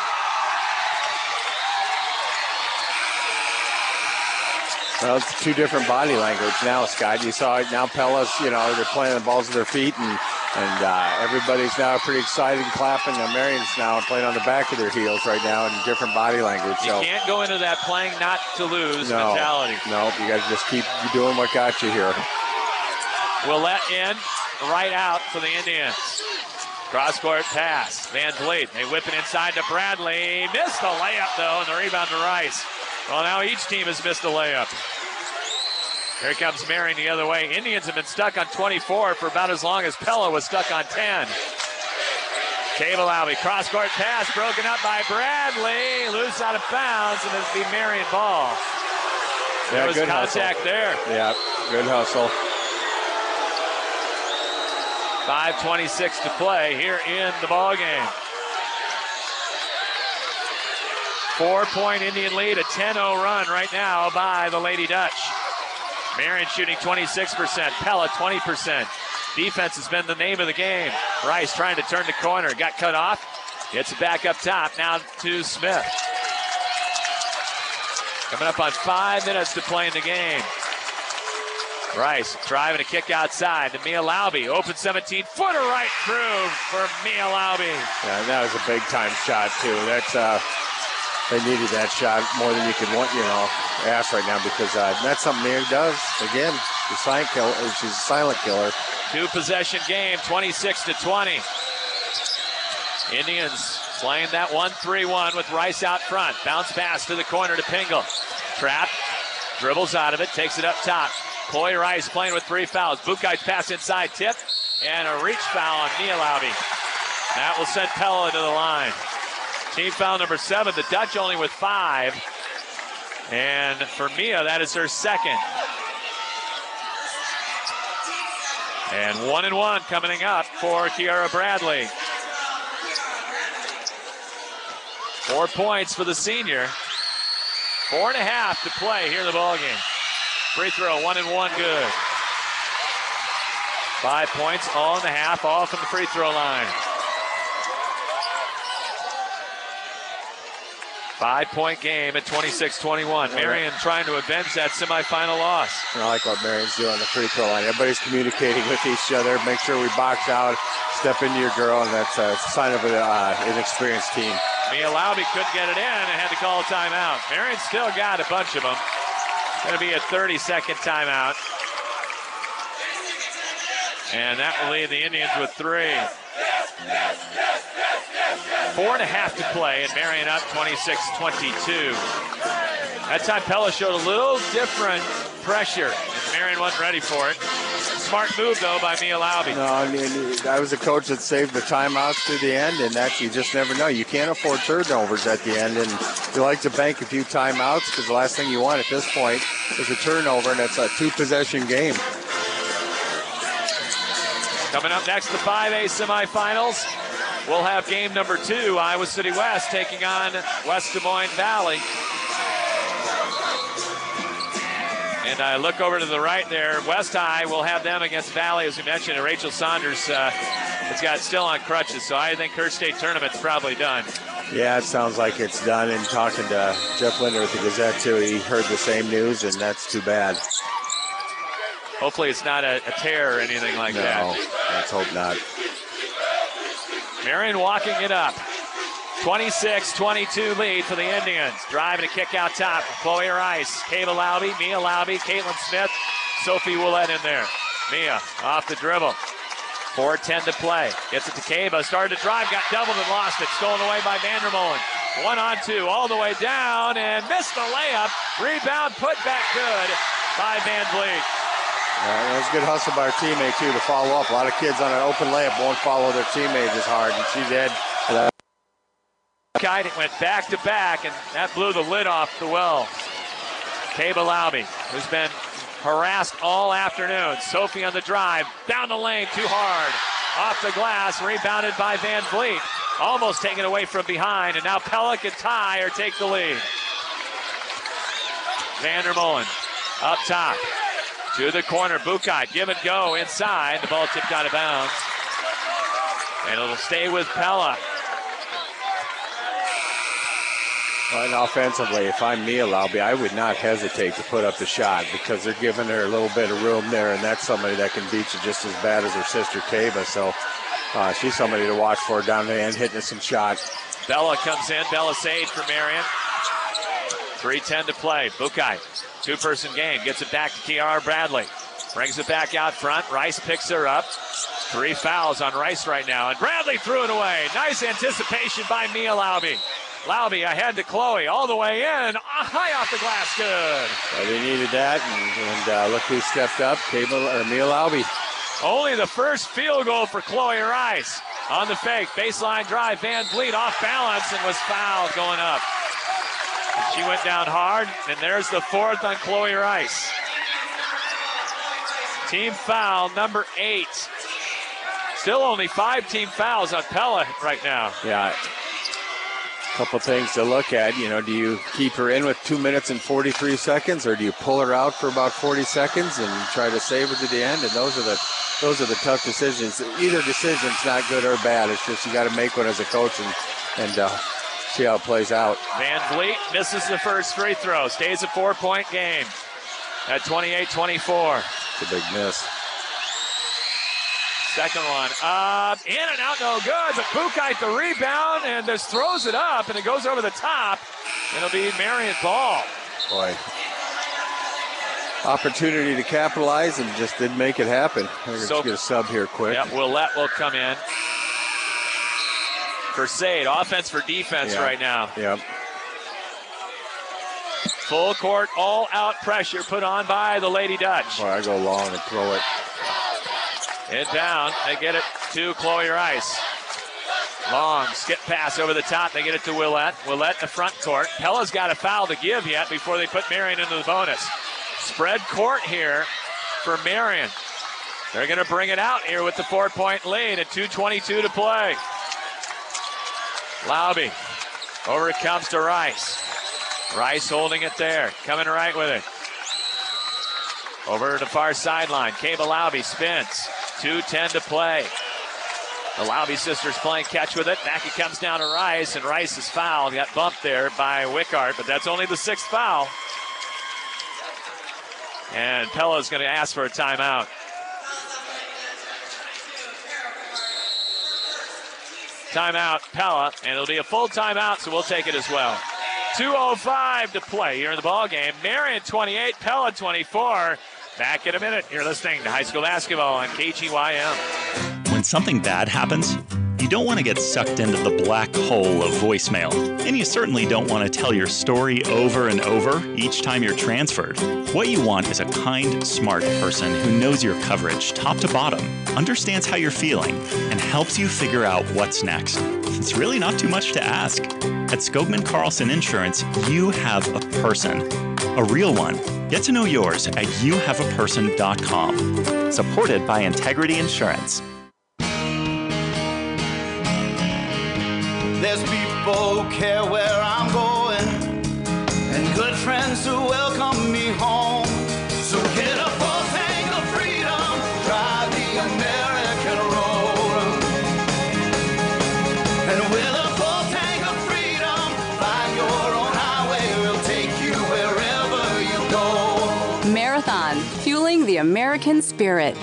Well, it's two different body language now, Scott. You saw it now. Pella's, you know, they're playing the balls with their feet, and and uh, everybody's now pretty excited and clapping. Now Marion's now playing on the back of their heels right now in different body language. You so. can't go into that playing not to lose no, mentality. No, you got to just keep doing what got you here. We'll let in, right out for the Indians. Cross-court pass. Van Vliet, they whip it inside to Bradley. Missed the layup, though, and the rebound to Rice. Well, now each team has missed a layup. Here comes Marion the other way. Indians have been stuck on twenty-four for about as long as Pella was stuck on ten. Cable-Albee, cross-court pass broken up by Bradley. Loose out of bounds, and it'll be Marion ball. There Yeah, was good contact hustle. there. Yeah, good hustle. five twenty-six to play here in the ball game. Four-point Indian lead, a ten oh run right now by the Lady Dutch. Marion shooting twenty-six percent, Pella twenty percent. Defense has been the name of the game. Rice trying to turn the corner, got cut off. Gets it back up top, now to Smith. Coming up on five minutes to play in the game. Rice driving a kick outside to Mia-Laube. Open seventeen-footer right through for Mia-Laube. Yeah, and that was a big-time shot, too. That's uh, they needed that shot more than you could want, you know, ask right now because uh, that's something Mia does. Again, she's, silent kill, she's a silent killer. Two-possession game, twenty-six to twenty. Indians playing that one three one with Rice out front. Bounce pass to the corner to Pingle. Trap, dribbles out of it, takes it up top. Chloe Rice playing with three fouls. Bukai's pass inside, tip, and a reach foul on Mia-Laube. That will send Pella to the line. Team foul number seven, the Dutch only with five. And for Mia, that is her second. And one and one coming up for Kiara Bradley. Four points for the senior. Four and a half to play here in the ballgame. Free throw, one and one, good. Five points, all in the half, all from the free throw line. Five-point game at twenty-six twenty-one. Marion trying to avenge that semifinal loss. And I like what Marion's doing on the free throw line. Everybody's communicating with each other. Make sure we box out, step into your girl, and that's a sign of an uh, inexperienced team. Mia-Laube couldn't get it in and had to call a timeout. Marion still got a bunch of them. Going to be a thirty-second timeout. And that will leave the Indians with three. Four and a half to play, and Marion up twenty-six twenty-two. That time Pella showed a little different pressure, and Marion wasn't ready for it. Smart move, though, by Mia-Laube. No, I mean, I was a coach that saved the timeouts to the end, and that you just never know. You can't afford turnovers at the end, and you like to bank a few timeouts because the last thing you want at this point is a turnover, and it's a two-possession game. Coming up next, the five A semifinals. We'll have game number two, Iowa City West taking on West Des Moines Valley. And I look over to the right there. West High will have them against Valley, as we mentioned. And Rachel Saunders uh, has got still on crutches, so I think her state tournament's probably done. Yeah, it sounds like it's done. And talking to Jeff Linder with the Gazette, too, he heard the same news, and that's too bad. Hopefully it's not a, a tear or anything like no, that. No, let's hope not. Marion walking it up. twenty-six twenty-two lead for the Indians. Driving a kick out top. Chloe Rice, Cable-Albee, Mia-Laube, Caitlin Smith, Sophie Willett in there. Mia off the dribble. four ten to play. Gets it to Caba. Started to drive, got doubled and lost it. Stolen away by Vandermolen. One on two, all the way down and missed the layup. Rebound put back good by Van Vliet. Uh, that was a good hustle by her teammate, too, to follow up. A lot of kids on an open layup won't follow their teammate as hard, and she did. Uh, Kite went back to back, and that blew the lid off the well. Cable-Albee, who's been harassed all afternoon. Sophie on the drive, down the lane, too hard. Off the glass, rebounded by Van Vliet. Almost taken away from behind, and now Pella can tie or take the lead. Vandermolen up top. To the corner, Bukai, give and go inside. The ball tipped out of bounds. And it'll stay with Pella. And offensively, if I'm Mia-Laube, I would not hesitate to put up the shot because they're giving her a little bit of room there, and that's somebody that can beat you just as bad as her sister Caba. So uh, she's somebody to watch for down the end, hitting some shots. Bella comes in. Bella Sage for Marion. three ten to play. Bukai. Two-person game. Gets it back to Kiara Bradley. Brings it back out front. Rice picks her up. Three fouls on Rice right now. And Bradley threw it away. Nice anticipation by Mia-Laube. Laube ahead to Chloe. All the way in. High off the glass. Good. Well, they needed that. And, and uh, look who stepped up. Cable, or Mia-Laube. Only the first field goal for Chloe Rice. on the fake. Baseline drive. Van Vliet off balance and was fouled going up. And she went down hard, and there's the fourth on Chloe Rice. Team foul number eight. Still only five team fouls on Pella right now. Yeah. A couple things to look at. You know, do you keep her in with two minutes and forty-three seconds, or do you pull her out for about forty seconds and try to save her to the end? And those are the those are the tough decisions. Either decision's not good or bad. It's just you got to make one as a coach and and uh, see how it plays out. Van Vliet misses the first free throw. Stays a four-point game at twenty-eight twenty-four. It's a big miss. Second one up, in and out, no good, but Buchheit the rebound and just throws it up, and it goes over the top. It'll be Marion ball. Boy. Opportunity to capitalize and just didn't make it happen. We're So- going to get a sub here quick. Yep, Willette will come in. For Sade, offense for defense Yeah. right now. Yep. Full court, all out pressure put on by the Lady Dutch. Boy, I go long and throw it. It down. They get it to Chloe Rice. Long skip pass over the top. They get it to Willette. Willette in the front court. Pella's got a foul to give yet before they put Marion into the bonus. Spread court here for Marion. They're going to bring it out here with the four-point lead at two twenty-two to play. Laube. Over it comes to Rice. Rice holding it there. Coming right with it. Over to the far sideline. Kaba Laube spins. two ten to play. The Laube sisters playing catch with it. Back it comes down to Rice, and Rice is fouled. Got bumped there by Wickart, but that's only the sixth foul. And Pella's going to ask for a timeout. Timeout, Pella, and it'll be a full timeout, so we'll take it as well. two oh five to play here in the ball game. Marion twenty-eight, Pella twenty-four. Back in a minute. You're listening to high school basketball on K G Y M. When something bad happens, you don't want to get sucked into the black hole of voicemail. And you certainly don't want to tell your story over and over each time you're transferred. What you want is a kind, smart person who knows your coverage top to bottom, understands how you're feeling, and helps you figure out what's next. It's really not too much to ask. At Skogman Carlson Insurance, you have a person. A real one. Get to know yours at you have a person dot com. Supported by Integrity Insurance. There's people who care where I'm going, and good friends who welcome me home. So get a full tank of freedom, drive the American road. And with a full tank of freedom, find your own highway, we'll take you wherever you go. Marathon, fueling the American spirit.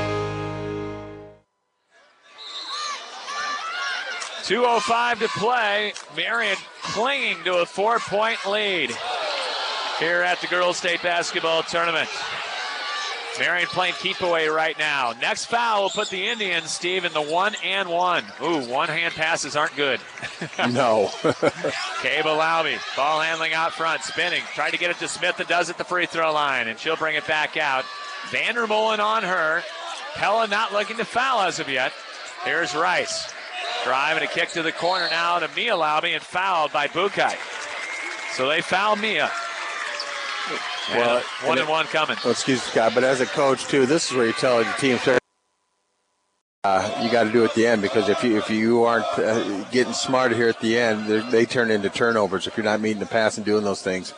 two oh five to play. Marion clinging to a four-point lead here at the Girls State Basketball Tournament. Marion playing keep away right now. Next foul will put the Indians, Steve, in the one and one. Ooh, one-hand passes aren't good. No. Kaba Laube, ball handling out front, spinning. Tried to get it to Smith and does it at the free throw line, and she'll bring it back out. Vandermolen on her. Pella not looking to foul as of yet. Here's Rice. Drive and a kick to the corner now to Mia Laube, and fouled by Buchheit. So they foul Mia. And Well, one and and it- one coming. Oh, excuse me, Scott, but as a coach too, this is where you tell your team uh, you got to do it at the end, because if you if you aren't uh, getting smarter here at the end, they- they turn into turnovers if you're not meeting the pass and doing those things.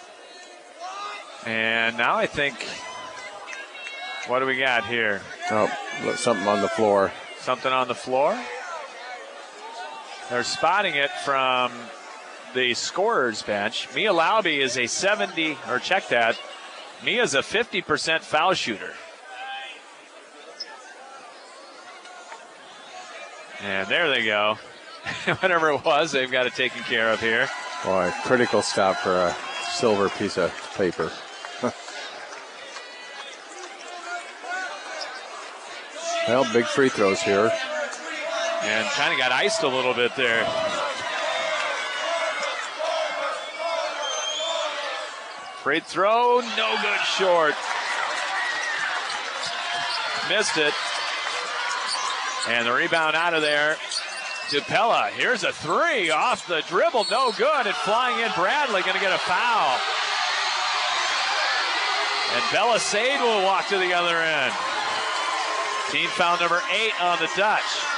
And now I think, what do we got here? Oh, something on the floor. Something on the floor? They're spotting it from the scorer's bench. Mia Laube is a seventy, or check that, Mia's a fifty percent foul shooter. And there they go. Whatever it was, they've got it taken care of here. Boy, critical stop for a silver piece of paper. Well, big free throws here. And kind of got iced a little bit there. Free throw, no good, short. Missed it. And the rebound out of there to Pella. Here's a three off the dribble, no good. And flying in Bradley, going to get a foul. And Bella Sade will walk to the other end. Team foul number eight on the Dutch.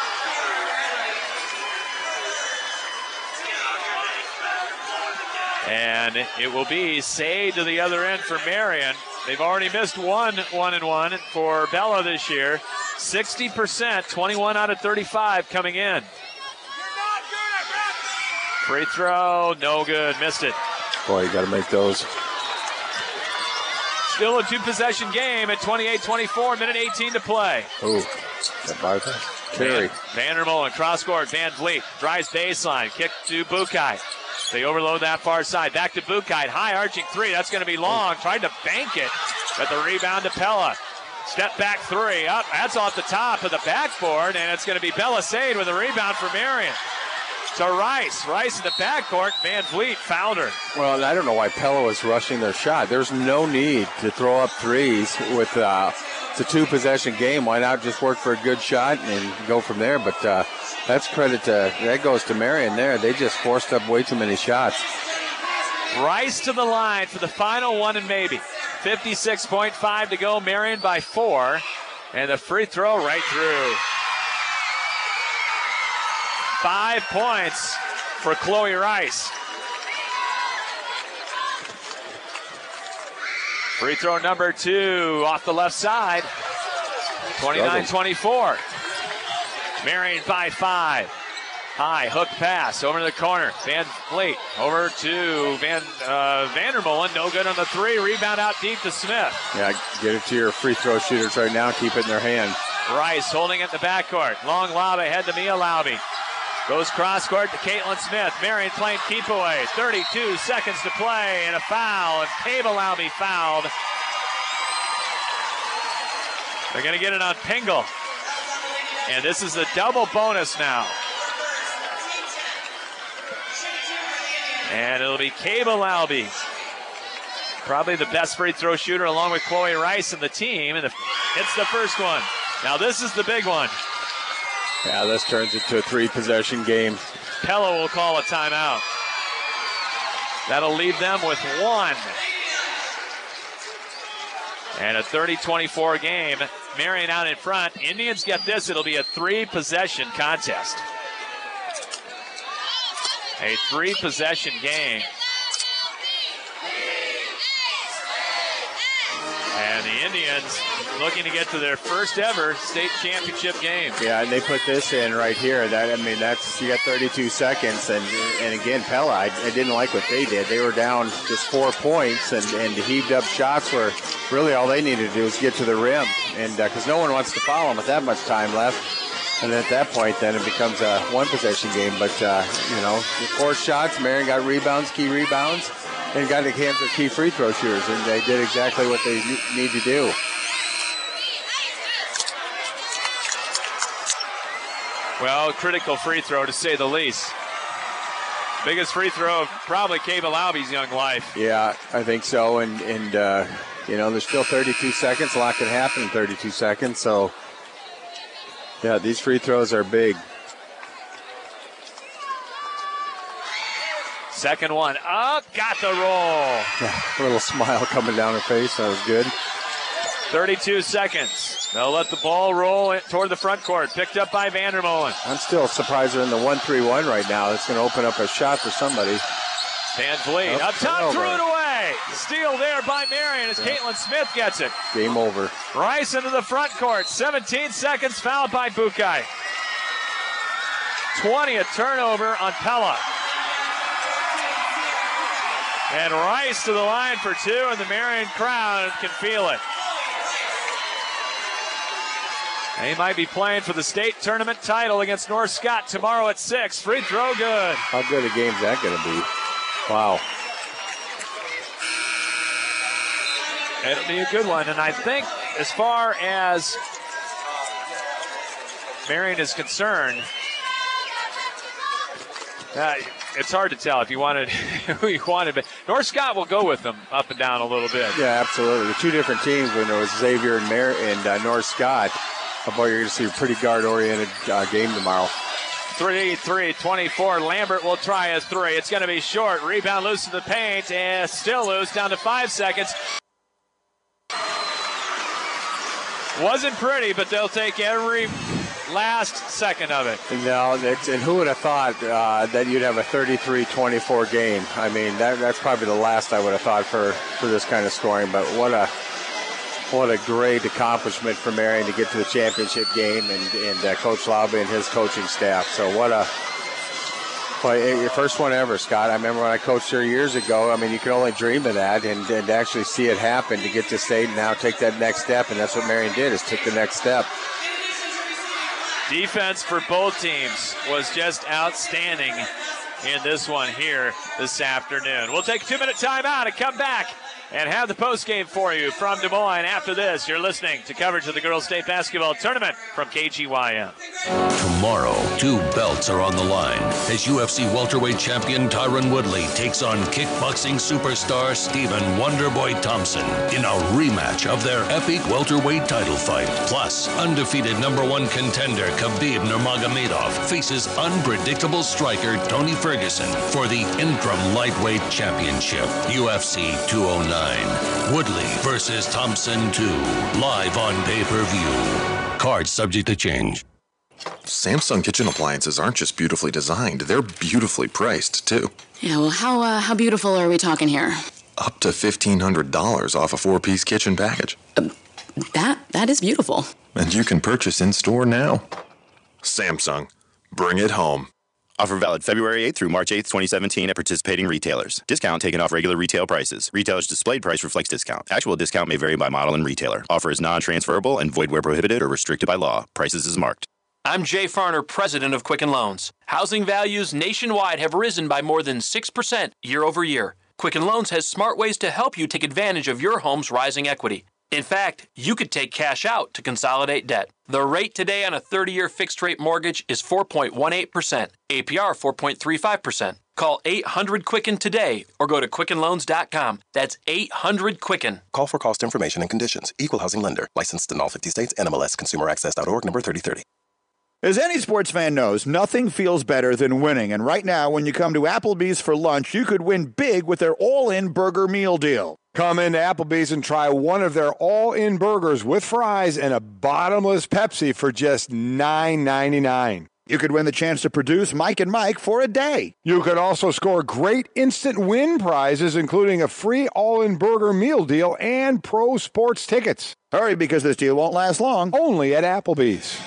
And it will be Sade to the other end for Marion. They've already missed one one and one for Bella this year. sixty percent, twenty-one out of thirty-five coming in. Free throw, no good, missed it. Boy, you got to make those. Still a two-possession game at twenty-eight twenty-four, minute eighteen to play. Ooh, that Bartha. Carry. Van, Vandermolen, cross court, Van Vliet, drives baseline, kick to Bukai. They overload that far side. Back to Bukai, high arching three. That's going to be long. Tried to bank it, but the rebound to Pella. Step back three. Up. That's off the top of the backboard, and it's going to be Bella Sade with a rebound for Marion. To Rice. Rice in the backcourt. Van Vliet fouled her. Well, I don't know why Pella was rushing their shot. There's no need to throw up threes with uh, it's a two-possession game. Why not just work for a good shot and go from there? But uh, that's credit to that goes to Marion there. They just forced up way too many shots. Rice to the line for the final one and maybe. fifty-six point five to go. Marion by four. And the free throw right through. Five points for Chloe Rice. Free throw number two off the left side. twenty-nine twenty-four. Marion by five. High hook pass over to the corner. Van Vliet over to Van uh, Vandermolen. No good on the three. Rebound out deep to Smith. Yeah, get it to your free throw shooters right now. Keep it in their hand. Rice holding it in the backcourt. Long lob ahead to Mia Laube. Goes cross court to Caitlin Smith. Marion playing keep away. thirty-two seconds to play and a foul. And Cable Laube fouled. They're going to get it on Pingle. And this is a double bonus now. And it'll be Cable Laube. Probably the best free throw shooter along with Chloe Rice and the team. And the, hits the first one. Now this is the big one. Yeah, this turns into a three-possession game. Pella will call a timeout. That'll leave them with one. And a thirty twenty-four game. Marion out in front. Indians get this. It'll be a three-possession contest. A three-possession game. And the Indians looking to get to their first ever state championship game. Yeah, and they put this in right here. That I mean, that's you got thirty-two seconds, and and again, Pella, I, I didn't like what they did. They were down just four points, and and the heaved up shots were really all they needed to do was get to the rim, and because uh, no one wants to foul them with that much time left. And at that point, then it becomes a one-possession game. But uh, you know, four shots, Marion got rebounds, key rebounds. And got the hands of key free throw shooters, and they did exactly what they need to do. Well, critical free throw to say the least. Biggest free throw of probably Cable Laube's young life. Yeah, I think so. And, and uh, you know, there's still thirty-two seconds. A lot can happen in thirty-two seconds. So, yeah, these free throws are big. Second one up, got the roll. Yeah, a little smile coming down her face. That was good. thirty-two seconds. They'll let the ball roll toward the front court. Picked up by Vandermolen. I'm still surprised they're in the one three one right now. It's going to open up a shot for somebody. Van Vliet up top, threw it away. Steal there by Marion as yeah. Caitlin Smith gets it. Game over. Rice into the front court. seventeen seconds, fouled by Bukai. twentieth turnover on Pella. And Rice to the line for two, and the Marion crowd can feel it. They might be playing for the state tournament title against North Scott tomorrow at six. Free throw good. How good a game is that going to be? Wow. It'll be a good one. And I think as far as Marion is concerned, uh, it's hard to tell if you wanted who you wanted, but North Scott will go with them up and down a little bit. Yeah, absolutely. The two different teams when there was Xavier and, Mar- and uh, North Scott. boy, you're going to see a pretty guard-oriented uh, game tomorrow. thirty-three twenty-four. Lambert will try a three. It's going to be short. Rebound loose in the paint, and still loose, down to five seconds. Wasn't pretty, but they'll take every last second of it. No, it's, and who would have thought uh, that you'd have a thirty-three twenty-four game? I mean, that, that's probably the last I would have thought for, for this kind of scoring, but what a what a great accomplishment for Marion to get to the championship game, and, and uh, Coach Laube and his coaching staff. So what a play, your first one ever, Scott. I remember when I coached here years ago. I mean, you could only dream of that, and, and actually see it happen to get to state and now take that next step, and that's what Marion did, is took the next step. Defense for both teams was just outstanding in this one here this afternoon. We'll take a two-minute timeout and come back and have the postgame for you from Des Moines. After this, you're listening to coverage of the Girls State Basketball Tournament from K G Y M. Tomorrow, two belts are on the line as U F C welterweight champion Tyron Woodley takes on kickboxing superstar Stephen Wonderboy Thompson in a rematch of their epic welterweight title fight. Plus, undefeated number one contender Khabib Nurmagomedov faces unpredictable striker Tony Ferguson for the interim lightweight championship. U F C two oh nine. Woodley versus Thompson two. Live on pay-per-view. Cards subject to change. Samsung kitchen appliances aren't just beautifully designed, they're beautifully priced, too. Yeah, well, how uh, how beautiful are we talking here? Up to fifteen hundred dollars off a four-piece kitchen package. Uh, that that is beautiful. And you can purchase in-store now. Samsung. Bring it home. Offer valid February eighth through March eighth, twenty seventeen at participating retailers. Discount taken off regular retail prices. Retailer's displayed price reflects discount. Actual discount may vary by model and retailer. Offer is non-transferable and void where prohibited or restricted by law. Prices is marked. I'm Jay Farner, president of Quicken Loans. Housing values nationwide have risen by more than six percent year over year. Quicken Loans has smart ways to help you take advantage of your home's rising equity. In fact, you could take cash out to consolidate debt. The rate today on a thirty-year fixed-rate mortgage is four point one eight percent, A P R four point three five percent. Call eight hundred Quicken today or go to quicken loans dot com. That's eight hundred Quicken. Call for cost information and conditions. Equal housing lender. Licensed in all fifty states. N M L S Consumer Access dot org, number thirty thirty. As any sports fan knows, nothing feels better than winning. And right now, when you come to Applebee's for lunch, you could win big with their all-in burger meal deal. Come into Applebee's and try one of their all-in burgers with fries and a bottomless Pepsi for just nine ninety-nine. You could win the chance to produce Mike and Mike for a day. You could also score great instant win prizes, including a free all-in burger meal deal and pro sports tickets. Hurry, because this deal won't last long. Only at Applebee's.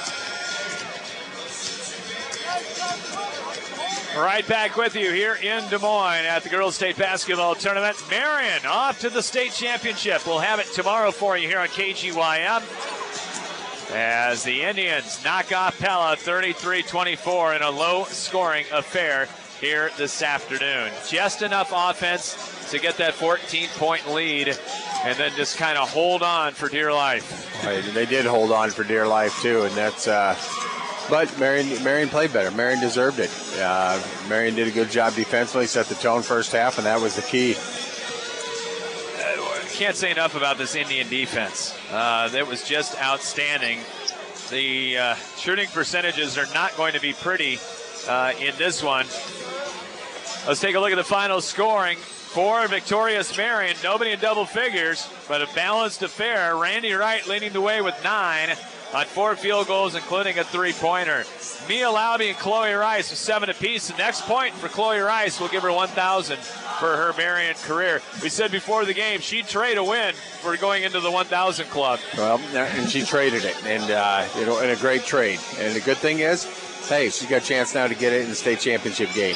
Right back with you here in Des Moines at the Girls State Basketball Tournament. Marion off to the state championship. We'll have it tomorrow for you here on K G Y M as the Indians knock off Pella thirty-three twenty-four in a low-scoring affair here this afternoon. Just enough offense to get that fourteen-point lead and then just kind of hold on for dear life. Right, they did hold on for dear life, too, and that's... Uh, But Marion, Marion played better. Marion deserved it. Uh, Marion did a good job defensively, set the tone first half, and that was the key. Uh, can't say enough about this Indian defense. Uh, that was just outstanding. The uh, shooting percentages are not going to be pretty uh, in this one. Let's take a look at the final scoring. For a victorious Marion, nobody in double figures, but a balanced affair. Randy Wright leading the way with nine on four field goals, including a three-pointer. Mia Laube and Chloe Rice with seven apiece. The next point for Chloe Rice will give her one thousand for her Marion career. We said before the game she'd trade a win for going into the one thousand club. Well, and she traded it, and uh, you know, in a great trade. And the good thing is, hey, she's got a chance now to get it in the state championship game.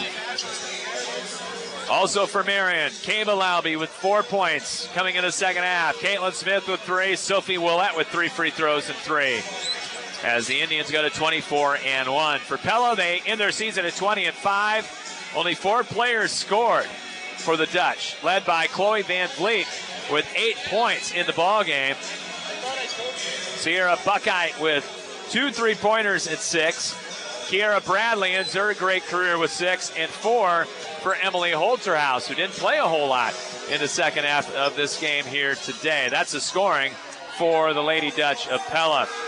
Also for Marion, Kayla Laube with four points coming in the second half. Caitlin Smith with three. Sophie Willett with three free throws and three. As the Indians go to twenty-four and one. For Pella, they end their season at twenty and five. Only four players scored for the Dutch, led by Chloe Van Vliet with eight points in the ballgame. Sierra Buckeye with two three-pointers at six. Kiara Bradley ends her great career with six, and four for Emily Holterhouse, who didn't play a whole lot in the second half of this game here today. That's the scoring for the Lady Dutch of Pella.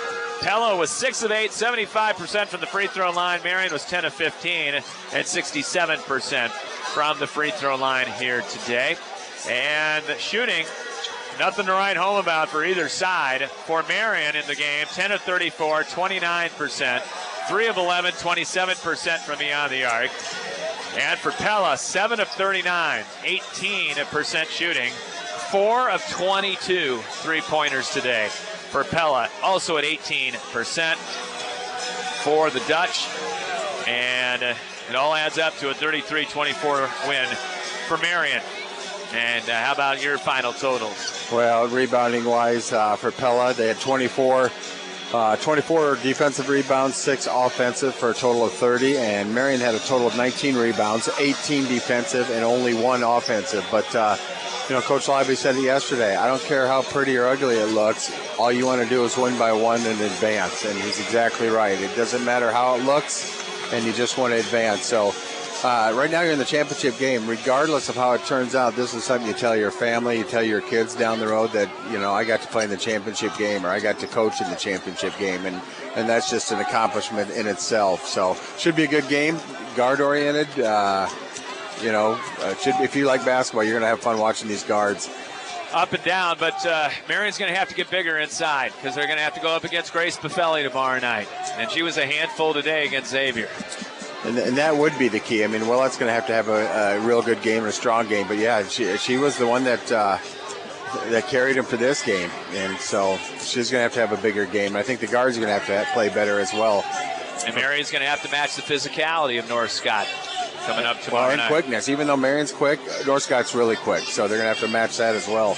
Pella was six of eight, seventy-five percent from the free throw line. Marion was ten of fifteen and sixty-seven percent from the free throw line here today. And shooting, nothing to write home about for either side. For Marion in the game, ten of thirty-four, twenty-nine percent. three of eleven, twenty-seven percent from beyond the arc. And for Pella, seven of thirty-nine, eighteen percent shooting. four of twenty-two three-pointers today for Pella, also at eighteen percent for the Dutch. And uh, it all adds up to a thirty-three twenty-four win for Marion. And uh, how about your final totals? Well, rebounding-wise, uh, for Pella, they had twenty-four, uh, twenty-four defensive rebounds, six offensive for a total of thirty. And Marion had a total of nineteen rebounds, eighteen defensive, and only one offensive. But, uh, you know, Coach Lively said it yesterday. I don't care how pretty or ugly it looks. All you want to do is win by one and advance. And he's exactly right. It doesn't matter how it looks, and you just want to advance. So uh, right now you're in the championship game. Regardless of how it turns out, this is something you tell your family, you tell your kids down the road that, you know, I got to play in the championship game or I got to coach in the championship game. And, and that's just an accomplishment in itself. So should be a good game, guard-oriented. Uh, You know, uh, should, if you like basketball, you're going to have fun watching these guards. Up and down, but uh, Marion's going to have to get bigger inside because they're going to have to go up against Grace Buffelli tomorrow night. And she was a handful today against Xavier. And, and that would be the key. I mean, Willette's going to have to have a, a real good game and a strong game. But, yeah, she, she was the one that uh, that carried him for this game. And so she's going to have to have a bigger game. I think the guards are going to have to have, play better as well. And Marion's going to have to match the physicality of North Scott coming up tomorrow well, and night. Quickness. Even though Marion's quick, North Scott's really quick. So they're going to have to match that as well.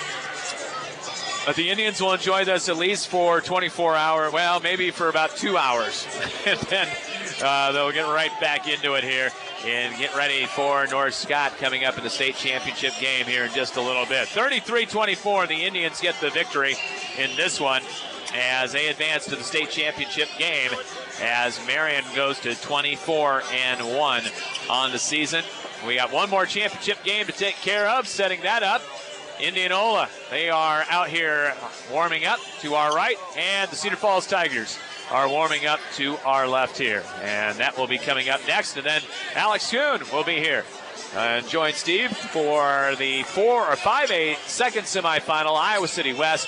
But the Indians will enjoy this at least for twenty-four hours, well, maybe for about two hours. And then uh, they'll get right back into it here and get ready for North Scott coming up in the state championship game here in just a little bit. thirty-three twenty-four, the Indians get the victory in this one as they advance to the state championship game, as Marion goes to twenty-four and one on the season. We got one more championship game to take care of, setting that up. Indianola, they are out here warming up to our right, and the Cedar Falls Tigers are warming up to our left here. And that will be coming up next, and then Alex Kuhn will be here. Uh, join Steve for the four or five A second semifinal, Iowa City West,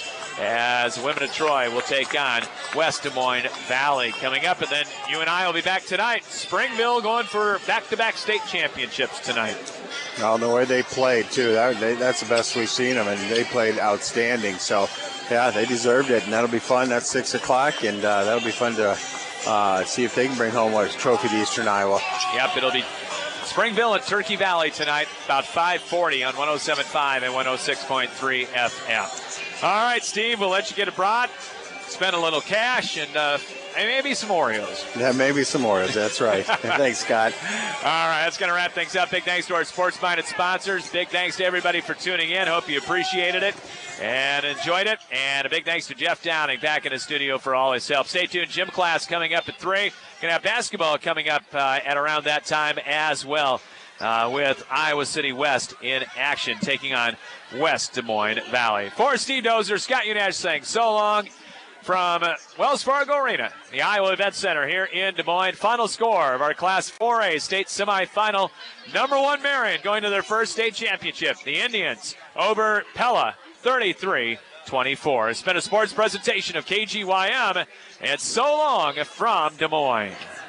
as Women of Troy will take on West Des Moines Valley coming up. And then you and I will be back tonight. Springville going for back-to-back state championships tonight. Well, the way they played, too, that, they, that's the best we've seen them, and they played outstanding. So, yeah, they deserved it, and that'll be fun. That's six o'clock, and uh, that'll be fun to uh, see if they can bring home a trophy to Eastern Iowa. Yep, it'll be Springville at Turkey Valley tonight, about five forty on one oh seven point five and one oh six point three F M. All right, Steve, we'll let you get abroad, spend a little cash, and uh, maybe some Oreos. Yeah, maybe some Oreos. That's right. Thanks, Scott. All right, that's going to wrap things up. Big thanks to our sports-minded sponsors. Big thanks to everybody for tuning in. Hope you appreciated it and enjoyed it. And a big thanks to Jeff Downing back in the studio for all his help. Stay tuned. Gym class coming up at three. Going to have basketball coming up uh, at around that time as well, uh, with Iowa City West in action, taking on West Des Moines Valley. For Steve Dozer, Scott Unash saying so long from Wells Fargo Arena, the Iowa Event Center here in Des Moines. Final score of our Class four A state semifinal. Number one Marion going to their first state championship. The Indians over Pella, thirty-three twenty-four. It's been a sports presentation of K G Y M, and so long from Des Moines.